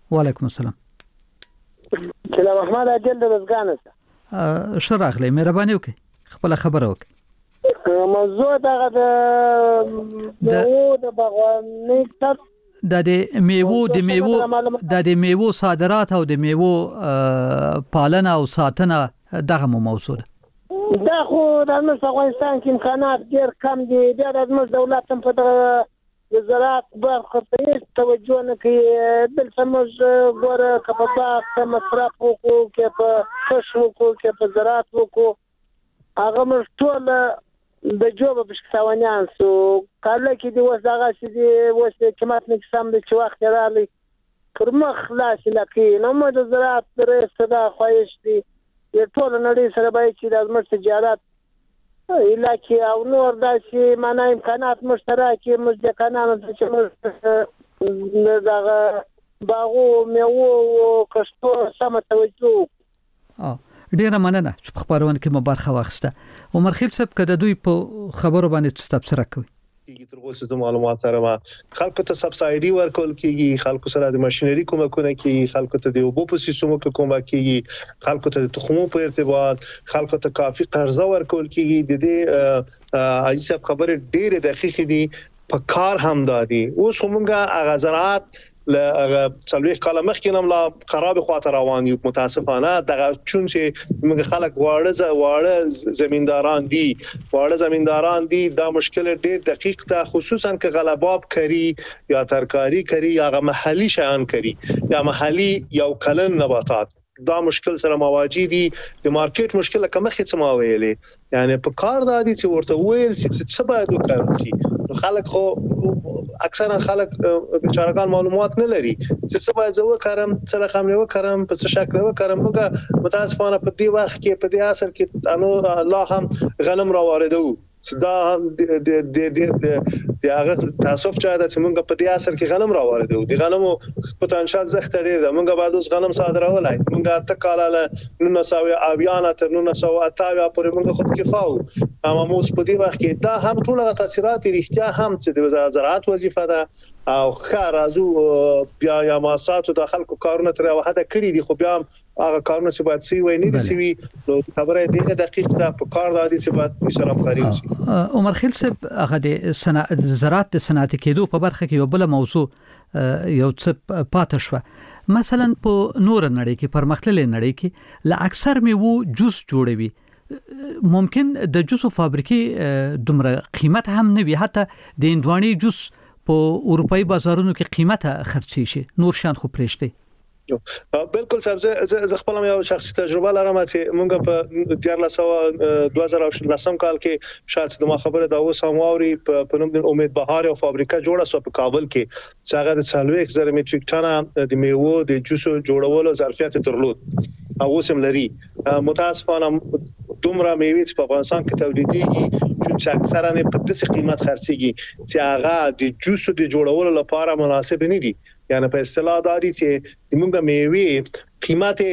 سلام احمد اجل د افغانستان شراغله مهرباني وکي خپل خبره وکي موضوع دغه د باغوانۍ د میوو صادرات او د میوو پالنه او ساتنه دغه موضوع ده دا خو د افغانستان کې امکانات ډېر کم دي د دولت هم په د زراعت برخه ته توجه نه کوي دلته موږ ګوره که په باغ کې مصرف وکړو که په کښت وکړو که په زراعت وکړو هغه موږ ټول د جوب بشکتاونیان سو کله کې دی وسغه چې دی وسه قیمت نه سم د وخت رالی پرمخ خلاص لکه نو د زراعت درې صدا خوښ دي یو ټول نړۍ سره به چې د زموږ تجارت علاقه او نور داسې معنا امکانات مشترکه مزدکنانو چې دغه باغو میوو او کښتو سم توجه ډیره مننه چې په خبرونه کې مو برخه واخیسته عمر خیل صاحب کده دوی په خبرو باندې تبصره کوي تر اوسه د معلومات سره خلکو ته سبسایډي ورکول کیږي خلکو سره د ماشينري کومکونه کیږي خلکو ته د اوبو په سیستمو کې کومک کیږي خلکو ته د تخمو په ارتباط خلکو ته کافي قرضه ورکول کیږي د دې حاجی صاحب خبره ډیره دقیقه دي په کار هم دادي اوس موږ غزرات له څلويخ کاله مخکې نم لا خراب خاطر روان یو متاسفانه دغه چون چې موږ خلک واړه زمینداران دي دا مشکل ډیر دقیق ته خصوصا که غلباب کری یا ترکاری کری یا محلي شیان کری یا محلي یو کلن نباتات دا مشکل سره مواجه دي د مارکیټ مشکل کومه څه ما ویلې یعنی په کار دادي چې ورته ویل چې سبا د کارسي خلک خو اکثرا خلک بیچارهګان معلومات نه لري چې سبا زو کارم څه رقم نه وکړم په څه شکل وکړم موږ متاسفانه په دې وخت کې په دې اثر کې انو الله هم غنم را واردو دا د هغه تاسف چا د څنګه په دې اثر کې غنم را واردو د غنمو پوتانشال زخت ډیر ده موږ بعد اوس غنم صادرولای موږ تکاله 900 اویانه تر 980 پورې موږ خود کفاو اما موږ په دې وخت کې دا هم ټول تاثیرات اړتیا هم چې د وزارت زراعت وظیفه ده او خارازو بیا یا ماساتو د خلکو کارونه تر وحده کړی دي خو بیا هغه کارونه چې باید سی وای نه دي سی نو خبره دې دقیق ده په کار دادي چې باید سره همکاري وشي عمر خیل صاحب هغه د زراعت د صنعتي کېدو په برخه کې یو بل موضوع یو څه پاتې شو مثلا په نور نړۍ کې پرمختللې نړۍ کې لا اکثر میوه جوس جوړوي ممکن د جوسو فابریکې دومره قیمت هم نه وي حتی د اندواني جوس په اروپאי بازارونو کې قیمته خرڅي شي نور شان خو پرېشته بالکل صاحب زه خپل یو شخصي تجربه لرم چې مونږ په 2010 کال کې شاید د ما خبره دا اوس هم واوري په نوم د امید بهار او فابریکه جوړه سو په کابل کې چې هغه د 40,000 میټریک ټنه د میوه د جوسو جوړولو ظرفیت درلود او اوس هم لري متاسفانه دومره میوه په افغانستان کې تولیدېږي چې اکثرا په داسې قیمت خرڅيږي چې هغه د جوسو د جوړولو لپاره مناسب نه دي یعنی په اصطلاح دا دي چې موږ میوه قیمت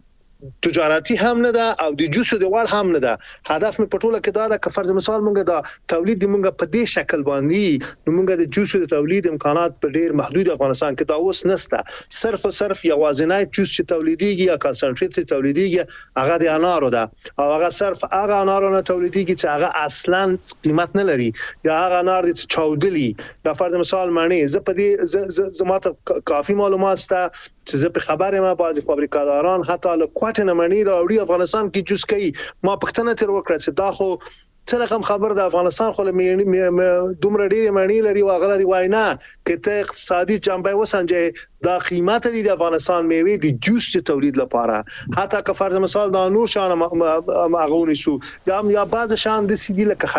تجارتي هم نه ده او د جوسو د وړ هم نه ده هدف مې په ټوله کې دا ده که فرض مثال موږ دا تولید موږ په دې شکل باندې نو موږ د جوسو د تولید امکانات په ډیر محدود افغانستان کې دا اوس نشته صرف یوازینی جوس چې تولیديږي یا کنسنټریټ تولیديږي هغه د انارو ده او هغه صرف هغه انارو نه تولیديږي چې هغه اصلا قیمت نه لري یا هغه انار چې چاودلی دا فرض مثال معنی زه په دې زماته کافي معلومات سته چې زه په خبره ما بعضی فابریکاداران حتی له کوټه منی راوړي افغانستان کې جوس کوي ما پښتنه تر وکړه چې دا خو څه رقم خبر د افغانستان خو دومره ډیره معنی لري او غلري واینا کته اقتصادي جنبه وسنجه دا قیمت دي د افغانستان میوه د جوس تولید لپاره حتی که فرض مثال دا نور شان مغونی شو یا بعض شان د سیدی لکه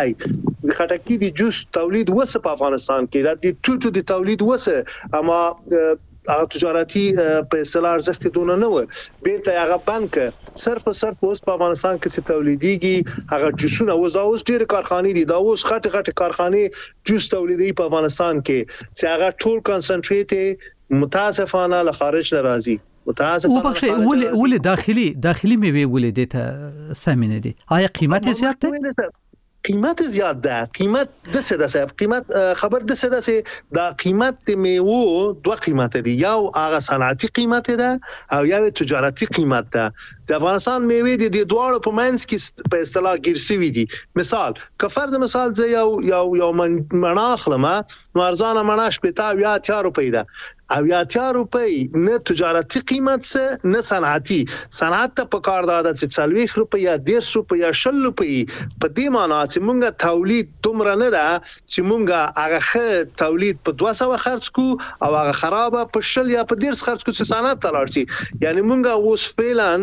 خټکی د جوس تولید وسه په افغانستان کې د توتو د تولید وسه اما هغه تجارتي په اصطلاح ارزښت دونه نه و بیرته هغه بانک صرف اوس په افغانستان کې چې تولیديږي هغه جوسونه اوس ډېر کارخانې دي دا اوس غټ کارخانې جوس تولیدي په افغانستان کې چې هغه ټول کنسنټریټ متاسفانه له خارج نه راځي متاسفانه ولې داخلي میوه ولې دته سمینه دي آیا قیمت زیات ده قیمت زیات ده قیمت د څه ده صاحب قیمت خبر د څه ده چې دا قیمت د میوه دوه قیمت دي یو هغه صنعتي قیمت ده او یو تجارتي قیمت ده د افغانستان میوه د دوه په منځ کې په اصطلاح ګرځوي دي مثال که فرض مثال زه یو مناخلمه ارزانه مناش په 80 روپۍ ده او 80 روپۍ نه تجارتي قیمت څه نه صنعت ته په کار ده چې 40 روپۍ یا 100 روپۍ یا 60 روپۍ په دې معنی چې مونږه تولید دومره نه ده چې مونږه هغه تولید په 200 خرج کو او هغه خرابه په 60 یا په 100 خرج کو چې صنعت ته لاړ شي یعنی مونږه اوس فعلا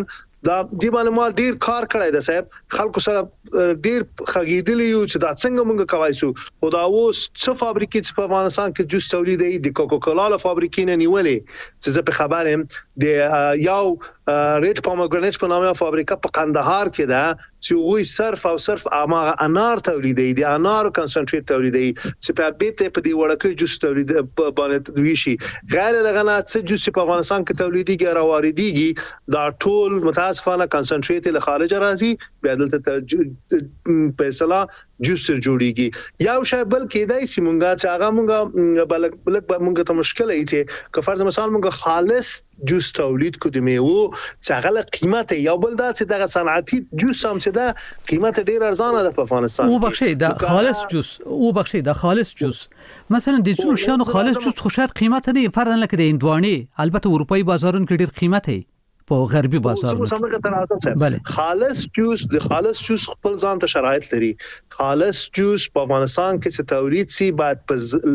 دا دی باندې ما ډیر کار کړی دی صاحب خلکو سره ډیر خګیدلی یو چې دا څنګه مونږ کوي سو خدا اوس څه فابریکې په افغانستان کې جوس تولیدوي د کوکاکولا له فابریکې نه نیولې چې زه په خبرم د یو ریډ پومګرانټ په نامه فابریکه په قندهار کې ده چې وی صرف او صرف امغه انار تولیدوي د انار کنسنټریټ تولیدوي چې په بیت په دی وړکې جوس تولید باندې دوی شي غیر لغنا څه جوس په افغانستان کې تولیديږي را واردېږي دا ټول متاسفانه کنسنټریټ له خارج راځي بیا دلته فیصله جوس جوړیږي یو شی بل کېدای سي مونږه چې هغه مونږه بلک مونږه ته مشکل ای چې که فرض مثال مونږه خالص جوس تولید کو د میوه چې هغه قیمت یو بل دا چې د صنعتي جوس هم چې دا قیمت ډیر ارزانه ده په افغانستان او بخښي دا خالص جوس او بخښي دا خالص جوس مثلا د څو شانو خالص جوس خو شاید قیمت دی فرضاً لکه د هندواني البته اروپאי بازارونو کې ډیر قیمت دی په غربي بازارونو خالص جوس د خالص جوس خپل ځان ته شرایط لري خالص جوس په افغانستان کې چې تولید سي باید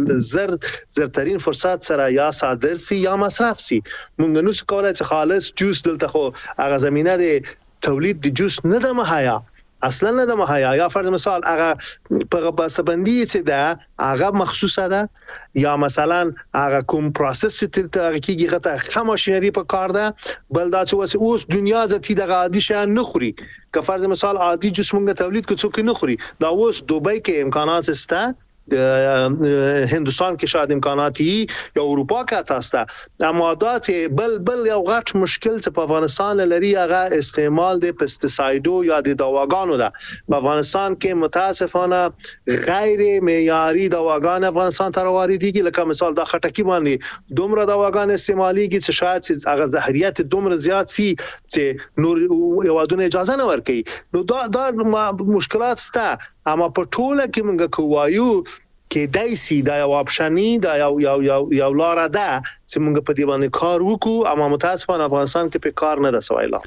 په زرترین فرصت سره یا صادر سي یا مصرف سي مونږ نو څه کولای چې خالص جوس دلته خو هغه زمينه د تولید د جوس نه د مهیا اصلا نه د مهیا یا فرض مثال هغه په بسبندي چې دا هغه مخصوصه ده یا مثلا هغه کوم پروسس چې ته کیږي غته خام ماشينري په کار ده بل دا چې اوس دنیا زتی د عادي شان نه خوري که فرض مثال عادي جوس مونږ تولید کو څوک نه خوري دا اوس دوبۍ کې امکانات سته هندوستان کې شاید امکانات یا اروپا کې تاسو اما دا چې بل یو غټ مشکل چې په افغانستان لري هغه استعمال د پیسټیسایډو یا د دواګانو ده په افغانستان کې متاسفانه غیر معیاري دواګان افغانستان ته واردېږي لکه مثال د خټکی باندې دومره دواګان استعماليږي چې شاید هغه زهريات دومره زیات سي چې نور یوادونه اجازه نه ورکړي نو دا مشکلات سته اما په ټوله کې موږ کوایو کې دایسي دا یو اپشنی دا یو لار ده چې موږ په دې باندې کار وکړو اما متاسفانه افغانستان کې په کار نه ده سوایلا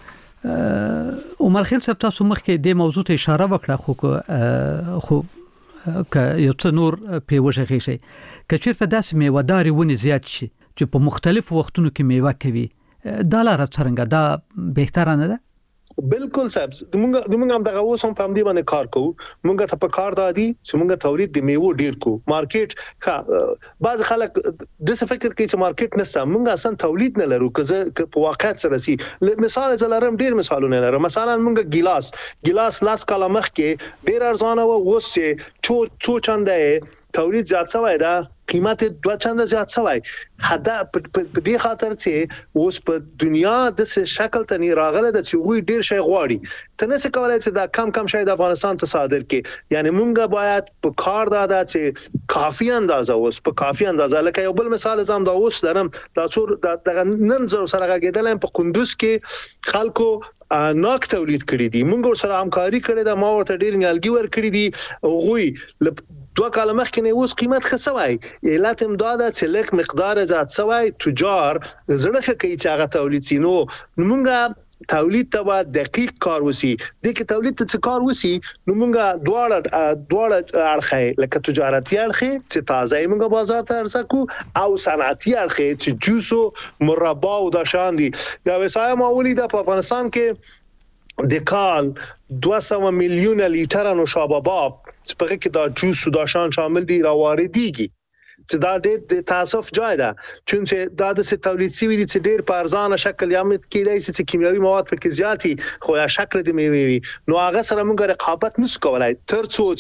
عمر خیل صاحب تاسو مخکې د موضوع ته اشاره وکړه خو که یو څه نور په وجه شي کچیرته داسې میوهداري ونی زیات شي چې په مختلفو وختونو کې میوه کوي دا لار څنګه دا بهتره نه ده بالکل صاحب موږ هم دغه اوس هم په دې باندې کار کوو موږ ته په کار دادي چې موږ تولید د میوه ډیر کو مارکیټ بعض خلک د څه فکر کوي چې مارکیټ نشته موږ اصلا تولید نه لرو که په واقعیت سره سي مثال زلرم ډیر مثالونه لرم مثلا موږ ګلاس لاس کاله مخ کې ډیر ارزانه و اوس چې څو چنده تولید زیات شوی دا قیمت 2 چنده زیات شوی حدا په دې خاطر چې اوس په دنیا د څه شکل ته راغله د چې وی ډیر شي غواړي ته نه څه کولای چې دا کم شي د افغانستان ته صادر کې یعنی مونږه باید په کار دا چې کافي اندازه اوس په کافي اندازه لکه یو بل مثال زم دا اوس درم دا څور د نن زر سره غېدل په قندوز کې خلکو ناک تولید کړی دي موږ سره همکاري کړې ده ما ورته ډیر نیالګي ور کړی دي غوي 2 کال مخکې نه اوس قیمت خسوي علت امداد چې لک مقدار زیات سوي تجار زړه کوي چې هغه تولید سينو موږ تولید ته دقیق کار وسی د کې تولید ته کار وسی نو موږ دواړه اړخه لکه تجارتي اړخه چې تازه موږ بازار ته ارسکو او صنعتي اړخه چې جوسو مربا او د شان دي دا وسایل معمولی د افغانستان کې د کال 200 میلیون لیټر نوشابه چې په کې دا جوس او دا شان شامل دي را واردېږي چې دا ډېر تاسف جای ده چې دا د تولید سوي دي چې ډېر په ارزانه شکل یا مت کېدای چې کیمیاوي مواد پکې زیاتی خو یا شکل د میوي نو هغه سره موږ رقابت نشو کولای ترڅو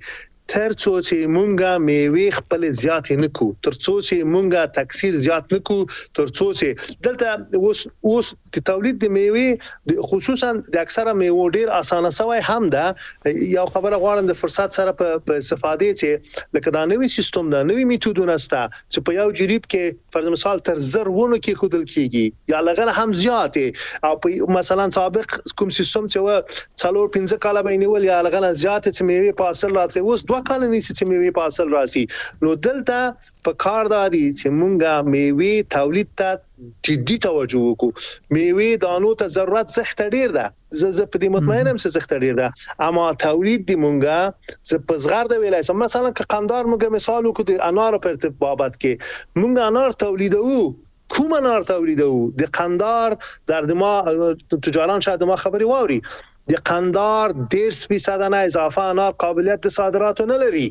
چې مونږه میوه خپل زیات نه کو ترڅو چې مونږه تکثیر زیات نه کو ترڅو چې دلته اوس د تولید د میوه خصوصا د اکثره میوه ډیر اسانه سوی هم ده یو خبره غواړم د فرصت سره په استفاده چې لکه دا نوې سیستم ده نوې میتودونه ستا چې په یو جریب کې فرض مثال تر زرونه کې خودل کیږي یا لغه هم زیات او مثلا سابق کوم سیستم چې و 4-5 کاله بینول یا لغه زیات چې میوه په اصل راتلي اوس 2 کال نه چې میوه په اصل راسي نو دلته په کار دادي چې مونږه میوه تولید ته جدي توجه وکړو میوه دانو ته ضرورت زخت ډیر ده زه په دې مطمئنم چې زخت ډیر ده اما تولید دی مونږه چې په صغر د ویلای مثلا که قندار مونږه مثال وکړو د انار په بابت کې مونږه انار تولیدو کوم انار تولیدو د قندهار در ما تجاران شاید ما خبري واوري د قندهار 10% نه اضافه انار قابلیت صادرات نه لري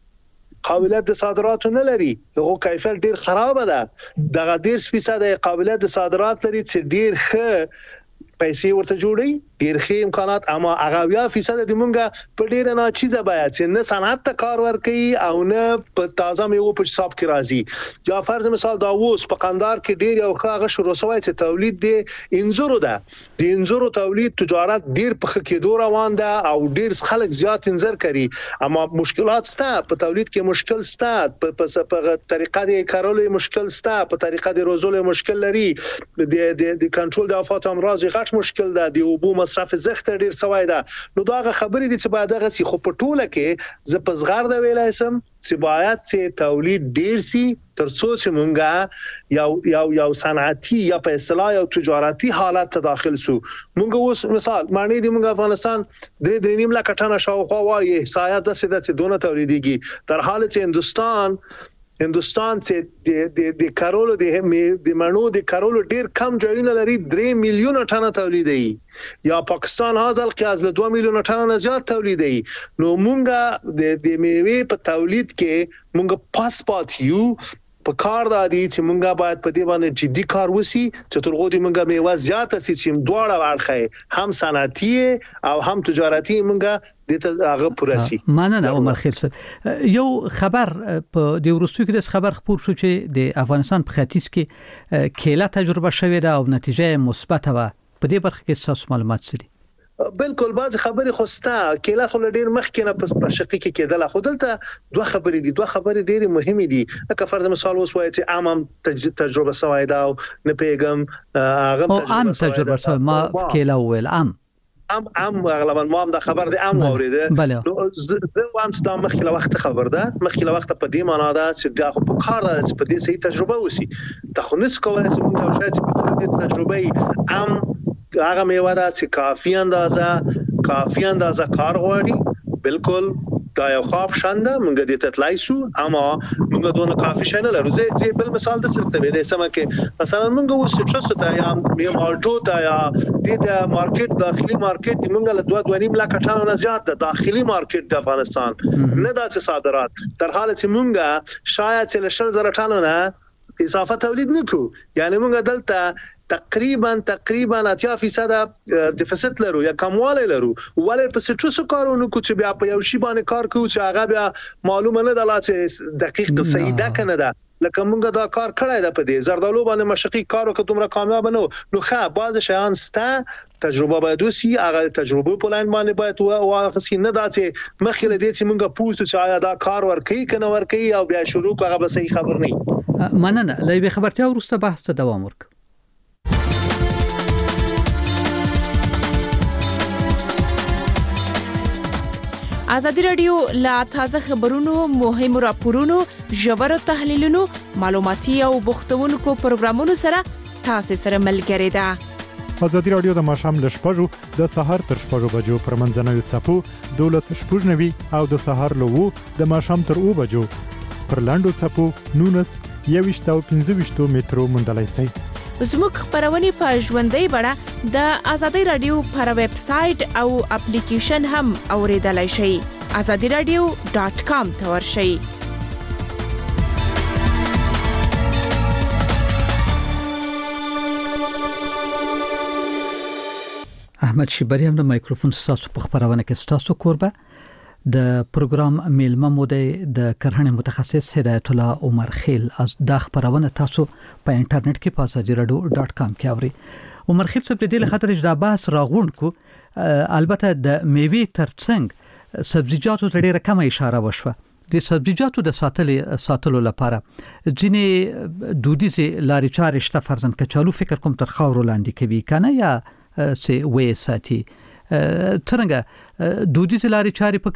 هغه کیفیت ډیر خراب ده دغه 10% قابلیت صادرات لري چې ډیر ښه پیسې ورته جوړي ډیر ښه امکانات اما هغه 20% د مونږه په ډیر نه چیزه باید چې نه صنعت ته کار ورکړي او نه په تازه میوه په حساب کې راځي یا فرض مثال دا اوس په قندهار کې ډیر یو ښه شروع شوی چې تولید دی انځورو ده د انځورو تولید تجارت ډیر په خکېدو روان ده او ډیر خلک زیات انځر کوي اما مشکلات سته په تولید کې مشکل سته په طریقه د کارولو مشکل سته په طریقه د روزولو مشکل لري د کنټرول د آفات امراض غټ مشکل ده د اوبو مصرف زخت ډیر سوای ده نو دا خبرې دي چې باید هغه سي خو په ټوله کې ز پزغار دا ویلای سم چې باید چې تولید ډیر سي ترڅو چې مونږه یو صنعتي یا په اصطلاح یو تجارتي حالت ته داخل سو مونږ اوس مثال معنی دی مونږ افغانستان 3.5 لک ټنه شاوخوا وایي سایه د سده دونه تولیديږي در حال چې هندوستان چې د کارولو د منو د کارولو ډیر کم ځایونه لري 3 میلیون ټنه تولیدي یا پاکستان هاذل کې از 2 میلیون ټنه زیات تولیدي نو مونږه د میوه په تولید کې مونږه پاسپورت یو په کار دادي چې مونږه باید په دې باندې جدي کار وسی چې ترغو دې مونږه میوه زیات سي چې دواړه ورخه هم صنعتي او هم تجارتي مونږه دته هغه پرسي مننه عمر خیل یو خبر په د ورستو کې د خبر خبر شو چې د افغانستان په ختیځ کې کېله تجربه شوې ده او نتیجه مثبت و په دې برخه کې تاسو معلومات سری بالکل بعض خبرې خوسته کله خو ډیر مخکې نه پس شقیق کېدل خو دلته دوه خبرې ډېری مهمه دي لکه فرض مثال اوس وایي چې عام تجربه سوای دا نه پیغام هغه تجربه سوای ما کله ویل عام غالبا ما هم د خبر د عام اوریده نو زه هم ستاسو مخکې وخت خبر ده مخکې وخت په دې معنا ده چې دا خو په کار ده چې په دې صحیح تجربه وسی ته خو نس کولای چې موږ شاید په دې تجربه عام هغه میوه ده چې کافي اندازه کار غواړي بالکل دا یو خواب شانده موږ دې تطلای سو اما موږ دونه کافي شنه لرو زه بل مثال د سره ته ویلې سم کې مثلا موږ اوس چې ته یا مالټو ته یا د مارکیټ داخلي مارکیټ موږ له 2.5 لک ټنه نه زیات د داخلي مارکیټ د افغانستان نه د صادرات تر حاله چې موږ شاید چې 10000 ټنه نه اضافه تولید نکو یعنی موږ دلته تقریبا 80% ډیفیسټ لرو یا کمواله لرو ولې په څه کارونه کو چې بیا په یو شی باندې کار کوو چې هغه بیا معلومه نه ده چې دقیق صحیح ده کنه ده لکه موږ دا کار کړی ده په دې زردالو باندې مشقي کار وکړو دومره کامیاب نه نو ښه بعض شیان سته تجربه باید وسی هغه تجربه په لاین باندې باید واخصي نه ده چې مخکې دې چې موږ پوښتنه چې آیا دا کار ورکي کنه ورکي او بیا شروع هغه به صحیح خبر نه مننه لای خبرتیا ورسته بحث ته دوام ورک ازادي رادیو لا تازه خبرونو مهم راپورونو ژور تحلیلونو معلوماتي او بوختونکو پروګرامونو سره تاسو سره ملګری ده ازادي رادیو د ماشام له شپږو د سهار تر شپږو بجو پر منځنوي چپو 12:09 او د سهار له 2 د ماشام تر 2 بجو پر لاندو چپو 19 او 15 مترو مندلای سي زموږ خبرونه په ژوندۍ بڼه د ازادي رادیو پر ویب سټ او اپلیکیشن هم اوریدلای شئ azadiradio.com ته ورشئ احمد شیبری هم د مایکروفون تاسو په خبرونه کې تاسو کوربه د پروګرام میلمه مودې د کرهنې متخصص هدایت الله عمر خیل از د خبرونه تاسو په انټرنیټ کې په azadiradio.com کې اوري عمر خیل څه په دې خاطر چې دا بحث راغون کو البته د میوه ترڅنګ سبزیجاتو ته ډیره کم اشاره وشوه د سبزیجاتو د ساتلو لپاره ځینې دودیزه لارې چارې شته فرضاً کچالو فکر کوم تر خاور لاندې کوي کنه یا سي وې ساتي څنګه دودیزه لارې چارې په کار دي او کنه باید سړو خونو ته خامخه رجوع شي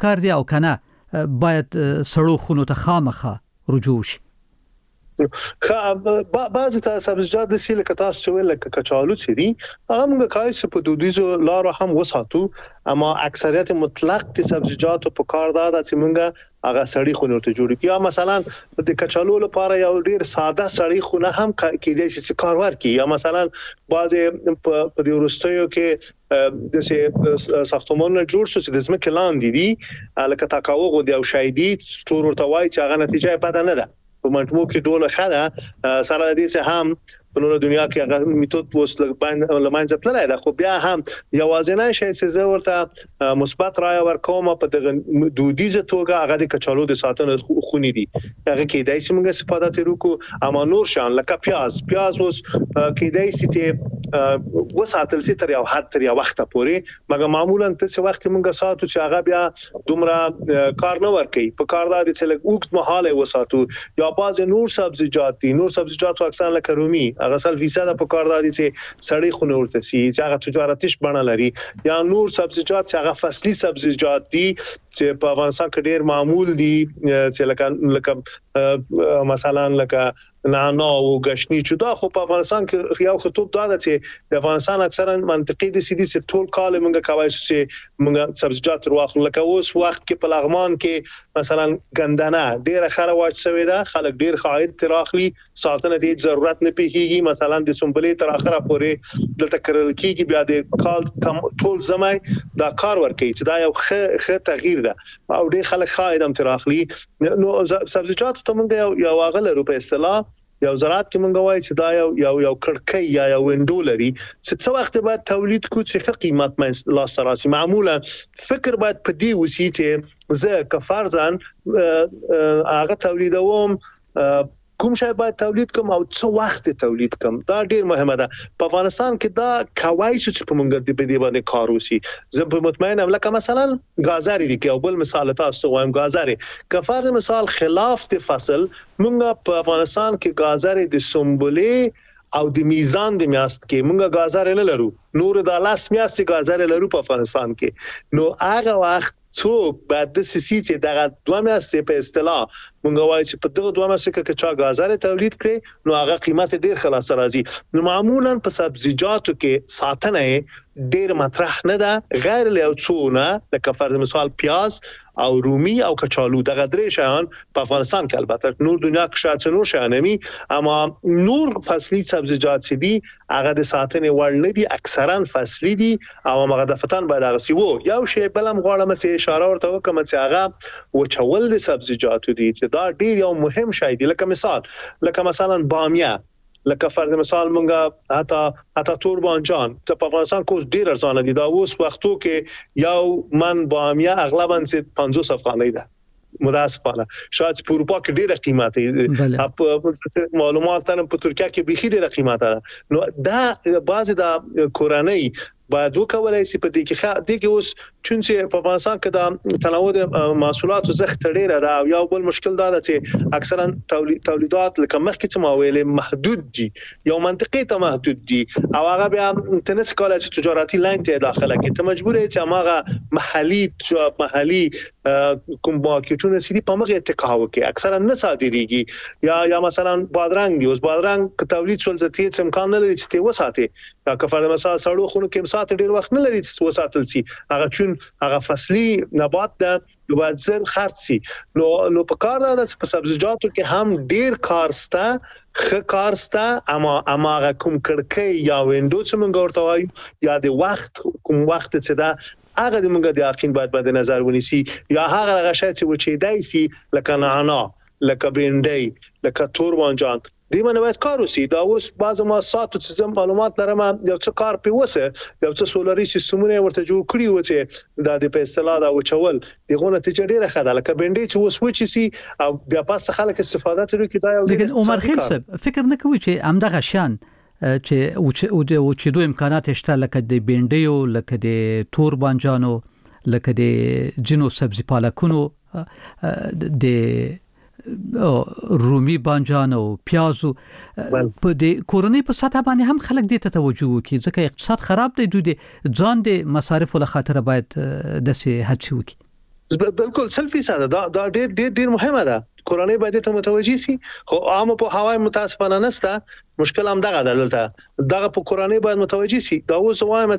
ازادي راډیو د معلوماتو د تکرار په اړه معلومات ورکړي. 50 کال وړاندې 1994 کې د افغانستان بعض سبزیجات د سیل کتا سویل کچالو چې دي هغه موږ کایس په دودیزو لارو هم وساتو اما اکثریت مطلق د سبزیجات په کار دا چې موږ هغه سړی خونه ته جوړ کړو. یا مثلا د کچالو لپاره یو ډیر ساده سړی خونه هم کېدای شي چې کار ورکړي. یا مثلا بعضې په د ورستیو کې د ساختمانونو جوړ شو چې د ځمکې لاندې دي لکه تاکاوغو دی او شایدي ستور ورته وایي چې هغه نتیجه بده نه ده په مجموع کې ډول خاله سره دې څه هم په نور دنیا کې هغه میتود وسله لمانځه تللی ده. خو بیا هم یوازینی شی چې زه ورته مثبت رایه ورکوم په دغه دودیزه توګه هغه د کچالو د ساتنې خونې دي. هغه کېدای شي موږ استفاده ترې وکړو. اما نور شان لکه پیاز اوس کېدای شي چې وساتل شي تر یو حد تر یو وخت پورې، مګر معمولا څه وخت موږ ساتو چې هغه بیا دومره کار نه ورکوي. په کار دا چې لږ اوږد مهاله وساتو. یا بعض نور سبزیجات دي، نور سبزیجات اکثر لکه رومي هغه 100% په کار دادي چې سړی خونه ورته سي چې هغه تجارتیش بڼه لري. یا نور سبزیجات چې هغه فصلي سبزیجات دي چې په افغانستان کې ډیر معمول دي چې لکه مثلا لکه نعناع او غشنی چې دا خو په افغانستان کې یو خطوب دا ده چې د افغانستان اکثرا منطقي دي چې ټول کال موږ کوي چې موږ سبزیجات واخلو. لکه اوس وخت کې په لغمان کې مثلا ګندنه ډیره خره واچ شوی ده، خلک ډیر خاید تراخلی ساتنه دې ضرورت نه پیږي. مثلا د سنبلې تر اخره پورې دلته کرل کېږي، بیا د کال ټول زمای دا کار ورکوي چې دا یو ښه تغییر ده او ډیر خلک خاید هم تراخلی. نو سبزیجات ته موږ یو اغله په اصطلاح یو زراعت کې مونږ وایي چې دا یو کړکۍ یا یو وینډو لري چې څو وخت بعد تولید کو چې ښه قیمت مې لاس راسي. معمولا فکر باید په دې وسی چې زه کفارزان هغه تولیدوم کوم شی باید تولید کوم او څو وخت تولید کوم. دا ډیر مهمه ده. په افغانستان کې دا کوي چې په مونږ د دې باندې کار وسی. زه په مطمئن ام لکه مثلا غازاری دی کې او بل مثال تاسو وایم غازاری کفار مثال خلاف د فصل مونږ په افغانستان کې غازاری د سنبلې او د میزان د میاست کې مونږ غازاری نه لرو. نور د لاس میاست غازاری لرو په افغانستان کې. نو هغه وخت څوک بعد د سیسي چې دغه دوه میاشتې په اصطلاح مونږ وایي چې په دغه دوه میاشتې کې چا غازاره تولید کړي نو هغه قیمت ډیر خلاص راځي. نو معمولا په سبزیجاتو کې ساتنه ډیر مطرح نه ده غیر له څونه لکه فرض مثال پیاز او رومي او کچالو. دغه درې شیان په افغانستان کې البته نور دنیا کې شاید نور شیان نمي، اما نور فصلي سبزیجات چې دي هغه د ساتنې وړ نه دي، اکثرا فصلي دي او مغدفتن باید هغه سی وو. یو شی بلم غواړم چې اشاره ورته وکم چې هغه وچول د سبزیجاتو دي چې دا ډیر یو مهم شی دی. لکه مثلا بامیه، لکه فرض مثال مونږه حتی توربانجان ته په افغانستان کې ډیر ارزانه دي. دا اوس وختو کې یو من بامیه اغلبا 50 افغانۍ ده متاسفانه. شاید په اروپا کې ډیره قیمت دی، معلومات ترم په ترکیه کې بيخي ډیره قیمت ده. نو دا بعضی د کورنۍ باید وکولای شي په دې کې اوس چې په افغانستان کې د تنوع د محصولاتو زخت ډیره ده او یو بل مشکل دا ده چې اکثرا تولیدات لکه مخکې چې ما ویلې محدود دي، یو منطقي ته محدود دي او هغه بیا تنس کولای چې تجارتي لاین ته داخله کې ته مجبور یې چې هغه محلي کوم باکیټونه سړي په مغه اتکاو کې اکثرا نه صادریږي. یا مثلا بادرنګ دی، اوس بادرنګ تولید څول زتیت امکان نه لري چې ته وساتي. یا کفاره مثلا سړو خونو کې ساعت ډیر وخت نه لري چې وساتل شي هغه چون هغه فصلي نبات ده باید زر خرڅ شي. نو په کار دا چې په سبزیجاتو کې هم ډیر کارسته اما هغه کوم کړکۍ یا وینډو چې موږ ورته وایو یا د وخت کوم وخت چې دا هغه د موږ د یقین باید نظر ونیسي. یا هغه غشای چې وچیدای سي لکه نعناع، لکه برنډي، لکه توربانجان دی باندې باید کار وسی. دا اوس بعض مؤسسات چې معلومات لرم یو څه کار پیوسه، یو څه سولري سیستمونه ورته جوړ کړی و چې د په اصطلاح دا وچول دغه نتیجه ډیره ښه ده. لکه بنډي چې اوس وچی سي او بیا پاس خلک استفاده کوي کې دا یو. لیکن عمر خیل صاحب فکر نه کوي چې همدغه شان چې دوه امکانات شته لکه د بنډیو، لکه د توربانجانو، لکه د جنو سبزی پالکونو، د رومي بانجان او پیازو په د کورنۍ په سطح باندې هم خلک دې ته توجه وکړي ځکه اقتصاد خراب دی. دوی د ځان د مصارفو له خاطر باید د سه هڅه وکړي. بالکل 100% دا ډېر مهمه ده. کورنۍ باید ته متوجي سي خو عام په هوای متاسفانه نسته مشکل هم دغه دغه په کورنۍ باید متوجي سي دا اوس وایم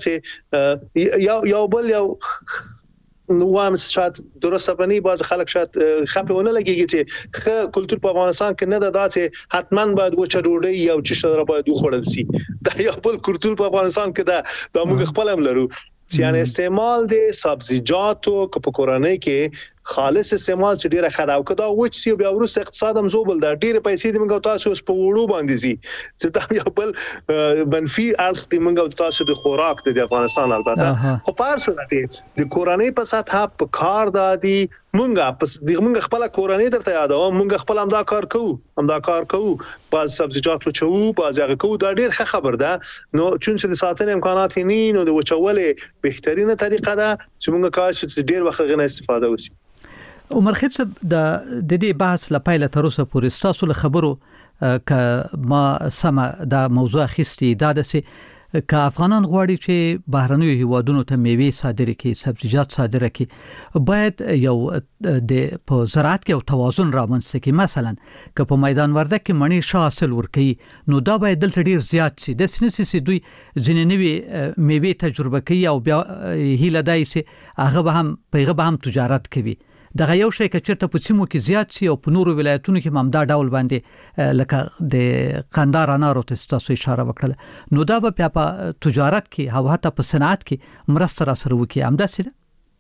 چې یو بل یو نوام شاید درسته بني باز خلک شاید خپلونه لګيږي چې کلچر په افغانستان کې نه دا چې حتما باید وچه ډوډۍ یا چشره باید وخوړل شي دا یو بل کلچر په افغانستان کې دا موږ خپل هم لرو چې استعمال د سبزیجاتو په کورنۍ کې خالص استعمال چې ډیره خراب کړه او چې بیا ورسته اقتصاد هم زوبل دا ډیره پیسې د موږ تاسو په وړو باندې زی چې دا یو بل منفي اړخ د موږ تاسو د خوراک د افغانستان البته خو پار شو د کورنۍ په سطح په کار دادي موږ خپل کورنۍ درته یادو موږ خپل هم دا کار کوو باز سبزیجاتو چوو باز هغه کوو دا ډیر ښه خبر ده نو چې د ساتنې امکانات نه نو د وچولې بهترینه طریقه ده چې موږ کاش چې ډیر وخت غنه استفاده وشي عمر خیل صاحب د دې بحث لپاره تر اوسه پورې تاسو له خبرو ک ما سم دا موضوع خستي دا د ک افغانان غواړي چې بهرنیو هیوادونو ته میوه صادره کړي سبزیجات صادره کړي باید یو د په زراعت کې یو توازن رامنځته کړي مثلا ک په میدان ورده کې منی حاصل ورکړي نو دا باید دلته ډیر زیات شي د سنسي دوی ځیننوي میوه تجربه کوي او بیا هیله دای سي هغه به هم تجارت کوي دغه یو شی چې چیرته په سیمو کې زیات شي او په نورو ولایتونو کې ممدا ډول باندې لکه د قندار انارو ته تاسو اشاره وکړه نو دا به په تجارت کې او حتی په صنعت کې مرسته را سره وکړي همداسې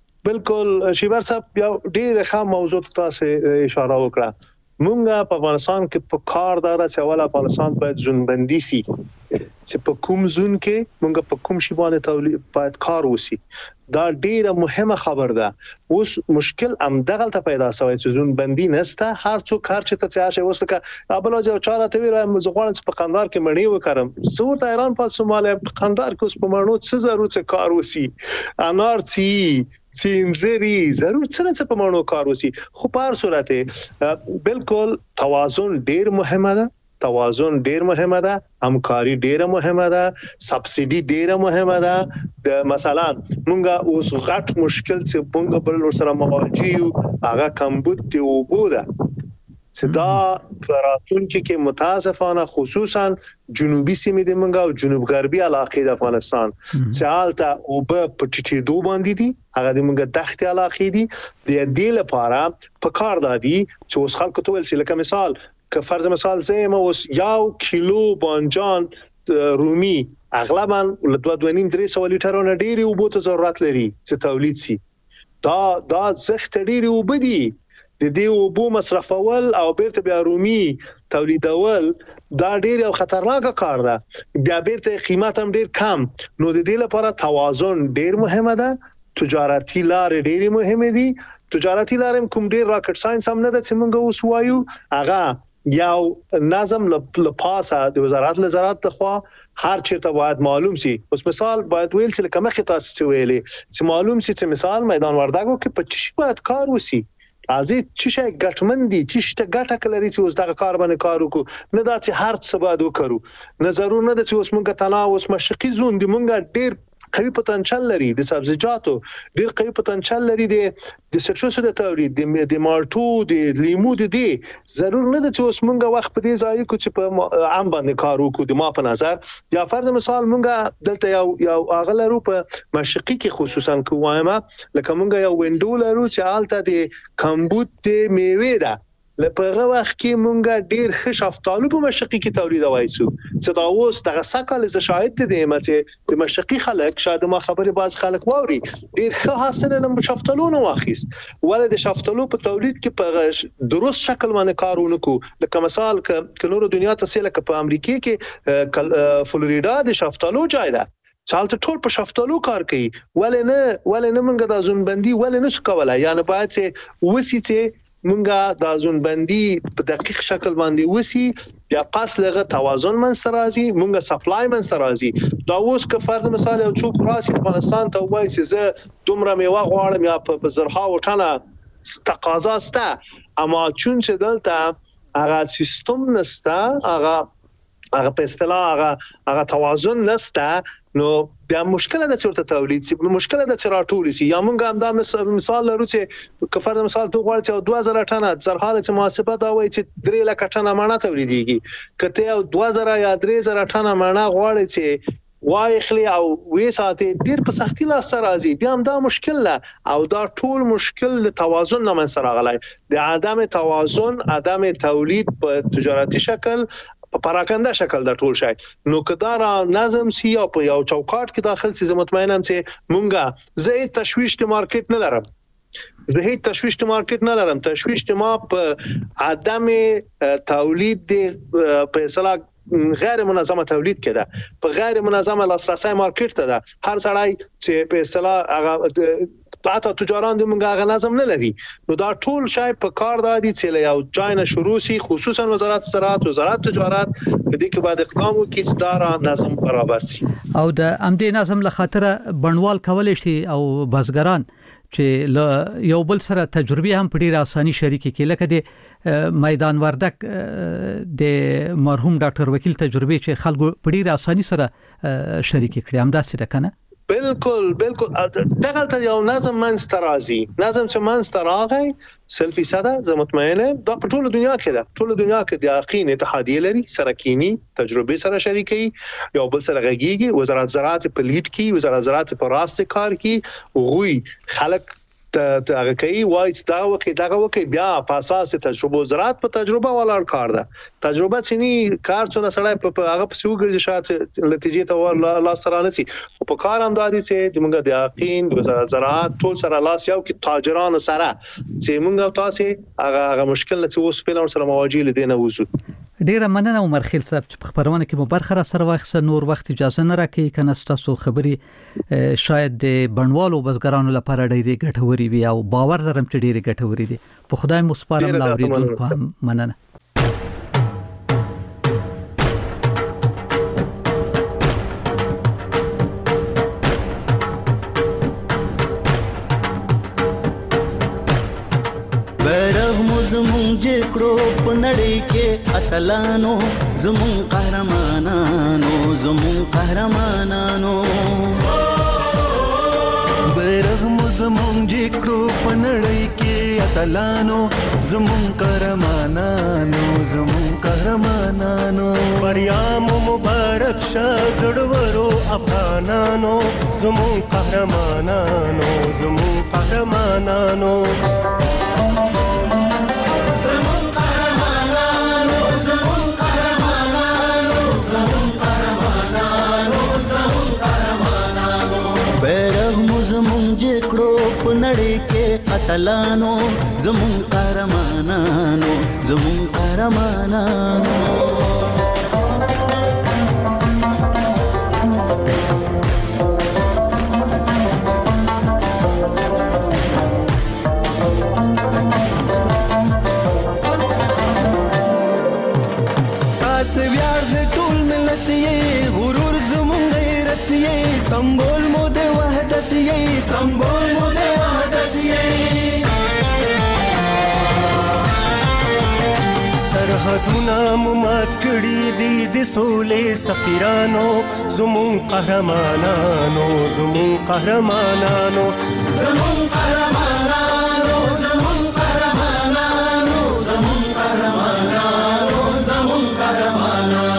بالکل شیبر صاحب یو ډیر ښه موضوع تاسو اشاره وکړه مونږه په افغانستان کې په کار دار چې اول افغانستان باید ځونبندي سي چې په کوم ځون کې مونږ په کوم شی باندې تولید باید کار وسی دا ډیره مهمه خبر ده اوس مشکل هم دغه ته پیدا شوی چې ځونبندي نسته هر څوک هر څه ته چاشه وسلکه ابلاځ او چاره ته ویره مزغوان په قندار کې مړی وکړم څو ته ایران په سوماله په قندار کې اوس په مړنو څه ضرورت کار وسی انار چینزری ضرور څه په مانو کار وسی خو په هر صورت بالکل توازن ډیر مهمه ده همکاري ډیره مهمه ده سبسيډي ډیره مهمه ده د مثلا مونږه اوس غټ مشکل چې مونږ بل سره مواجه یو هغه کمبود دی او بوده چې دا پراتونکو کې متاسفانه خصوصا جنوبي سیمې د مونږ او جنوب غربي علاقې د افغانستان چې حالته او په پټیټي دو باندې دي هغه د مونږ تخت علاقې دي د دې لپاره په کار دادي چې اوس خلکو ته ول لکه مثال که فرض مثال زما اوس یو کیلو بانجان رومي اغلبا له 2.5-3 لیټرونه ډیری او بوته ضرورت لري چې تولید شي دا زخت ډیری او بدی د دې او بو مصرفول او بیرته بیا رومي تولیدول دا ډیر یو خطرناک کار ده بیا بیرته قیمت هم ډیر کم نو د دې لپاره توازن ډیر مهمه ده تجارتي لارې ډېرې مهمه دي تجارتي لارې کوم ډیر راکټ ساينس هم نه ده چې موږ اوس وایو هغه یو نظم لپاسه د وزارت زراعت ته هر چیرته باید معلوم سي اوس مثال باید ویل چې کومه خطا څه ویلې چې معلوم سي چې مثال میدان وردګو کې په چی باید کار وسی ازي چې شي ګټمندي چې شته ګټه کلري چې اوس دغه کار باندې کار وکړو نه دا چې هر څه باید وکړو نه ضرور نه چې اوس موږ تناوس مشرقي زون دی موږ ډیر قوي پوتنشل لري د سبزیجاتو ډیر قوي پوتنشل لري د سټروسو د تولید د مالټو د لیمو د دي ضرور نه ده چې اوس مونږه وخت په دې ځای کې چې په عام باندې کار وکړو د ما په نظر یا فرض مثال مونږه دلته یو اغلرو په مشرقي کې خصوصا کومه لکه مونږه یو وینډو لرو چې حالت د کمبود د میوه ده لپاره وخت کې مونږه ډیر ښه شفتالو په مشرقي کې تولیدوي چې دا اوس دغه سکهال ز شاهد دي چې د مشرقي خلک شاید ما خبره باز خلک ووري ډیر ښه حاصل لم شفتالو نو واخیست ولې د شفتالو په تولید کې په درست شکل باندې کارونه کو لکه مثال ک نور دنیا ته سره ک په امریکا کې فلوریدا د شفتالو جای ده چالت ټول په شفتالو کار کوي ولې نه مونږه د ځونبندي ولې نه څکوله یعنی باید چې وسیته مونږه د ځونبندي په دقیق شکل باندې وسی یا پاس لغه توازن من سرازي مونږه سپلای من سرازي دا اوس که فرض مثال یو څوک راسي افغانستان ته وایي چې زه دومره میوه غواړم یا په زرها وټنه تقاضا سته اما چون چې دلته هغه سیستم نسته هغه په اصطلاح هغه توازن نسته نو بیا مشکل ده چې تولید سي، مشکل ده چې راټول سي. یا مونږ هم دا مثال لرو چې کفر مثال تو غواړي چې 2000 ټنه زرحاله چې محاسبه دا وایي چې 3 لک ټنه مڼه تولیديږي، کته او 2000 یا 3000 ټنه مڼه غواړي چې وای خلی او وې ساتي ډیر په سختي لاس راځي، بیا هم دا مشکل نه. او دا ټول مشکل د توازن نه من سره غلای، د عدم توازن، عدم تولید په تجارتي شکل، په پراکنده شکل د ټول شي. نو کدار نظم سی او په یو چوکاټ کې داخل سي، زه مطمئنم چې مونږه زه تشویش د مارکیټ نه لرم، زه هیڅ تشویش د مارکیټ نه لرم. تشویش د ما په عدم تولید د په اصطلاح غیر منظمه تولید کده، په غیر منظمه لاسرسي مارکیټ ته ده. هر سړی چې په اصطلاح هغه تاسو تجاران د منګه نظم نه لري. نو دا ټول شای په کار دادي چې یو ځای نه شروع سي، خصوصا وزارت زراعت، وزارت تجارت دې کې بعد اقدام وکړي چې دا نظم برابر سي. او د امدې نظم له خاطر بڼوال کولای شي او بازګران چې یو بل سره تجربه هم په ډیره اساني شریک کړي، لکه د میدان وردک د مرحوم ډاکټر وکیل تجربه چې خلکو په ډیره اساني سره شریک کړي، هم داسې ده کنه؟ بالکل دغه یو نظم منځته راځي. نظم چې منځته راغی 100% زه مطمئنه دا په ټول دنیا کې ده. ټول دنیا کې د یقین اتحادیه لري، سره کینی تجربه سره شریکي، یو بل سره غږیږي. وزارت زراعت په لیډ کې، وزارت زراعت په راست کار کې، وغوي خلک هغه کوي وایي چې دغه وکي بیا په اساس تجربه زراعت په تجربه ولاړ کار ده. تجربه چې کار څونه سړی په هغه پسې وګرځي شاید نتیجې ته لاس سره نسی. او په کار هم دادي چې موږ د یقین وزارت زراعت ټول سره لاس یو کې تاجرانو سره چې موږ تاسو هغه مشکل چې اوس فعلا سره مواجه لیدنه وځو. ډیره مننه عمر خیل صاحب چې په خبرونه کې مو برخه را سره واخصه. نور وخت اجازه نه راکړي کنه تاسو خبري شاید د بڼوالو بزګرانو لپاره ډیره ګټوري وي او باور زرم چې ډیره ګټوري دي. په خدای مو سپارم لاوریدونکو هم مننه. اتلانو زمون قهرمانانو، زمون قهرمانانو، بیرغ مو زمون جکړو پنړی کې اتلانو، زمون قهرمانانو، زمون قهرمانانو. بریا مو مبارک شه زړورو افغانانو، زمون قهرمانانو، زمون قهرمانانو. نړۍ کې اتلانو، زمون قهرمانانو، زمون قهرمانانو. تاسو ویاړ د ټول ملت یې، غرور زمون غیرت یې، سمبول مو د وحدت یې، سمبول مو د سرحدونه مو مات کړي دي د سولې سفیرانو، زمون قهرمانانو، زمون قهرمانانو، زمون قهرمانانو، زمون قهرمانانو، زمون قهرمانانو، زمون قهرمانانو.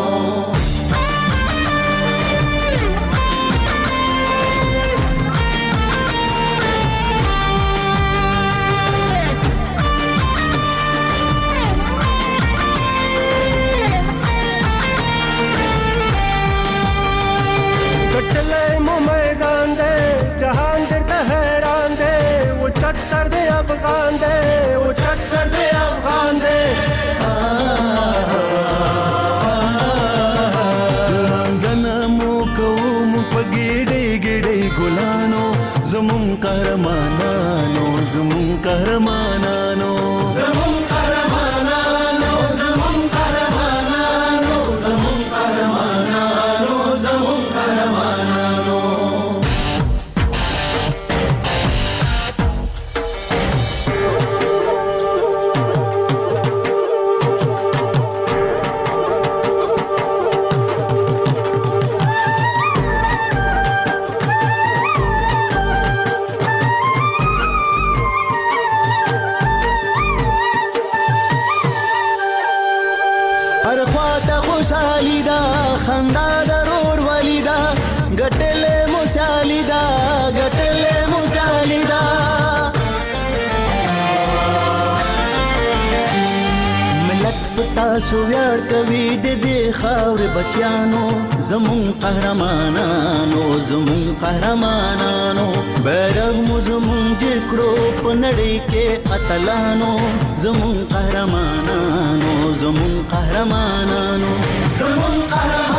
سر دے افغان دے، وہ چت سر دے افغان دے. منزنا مو کوم پګېډې ګېډې ګلانو، زمون قهرمانانو، زمون قهرمانانو، زمون قهرمانانو، زمون قهرمانانو، زمون قهرمانانو، زمون قهرمانانو. تاسو ویاړ کوي د دې خاورې بچیانو زمون قهرمانانو بیرغ مو زمون جوړ کړو په نړۍ کې اتلانو زمون قهرمانانو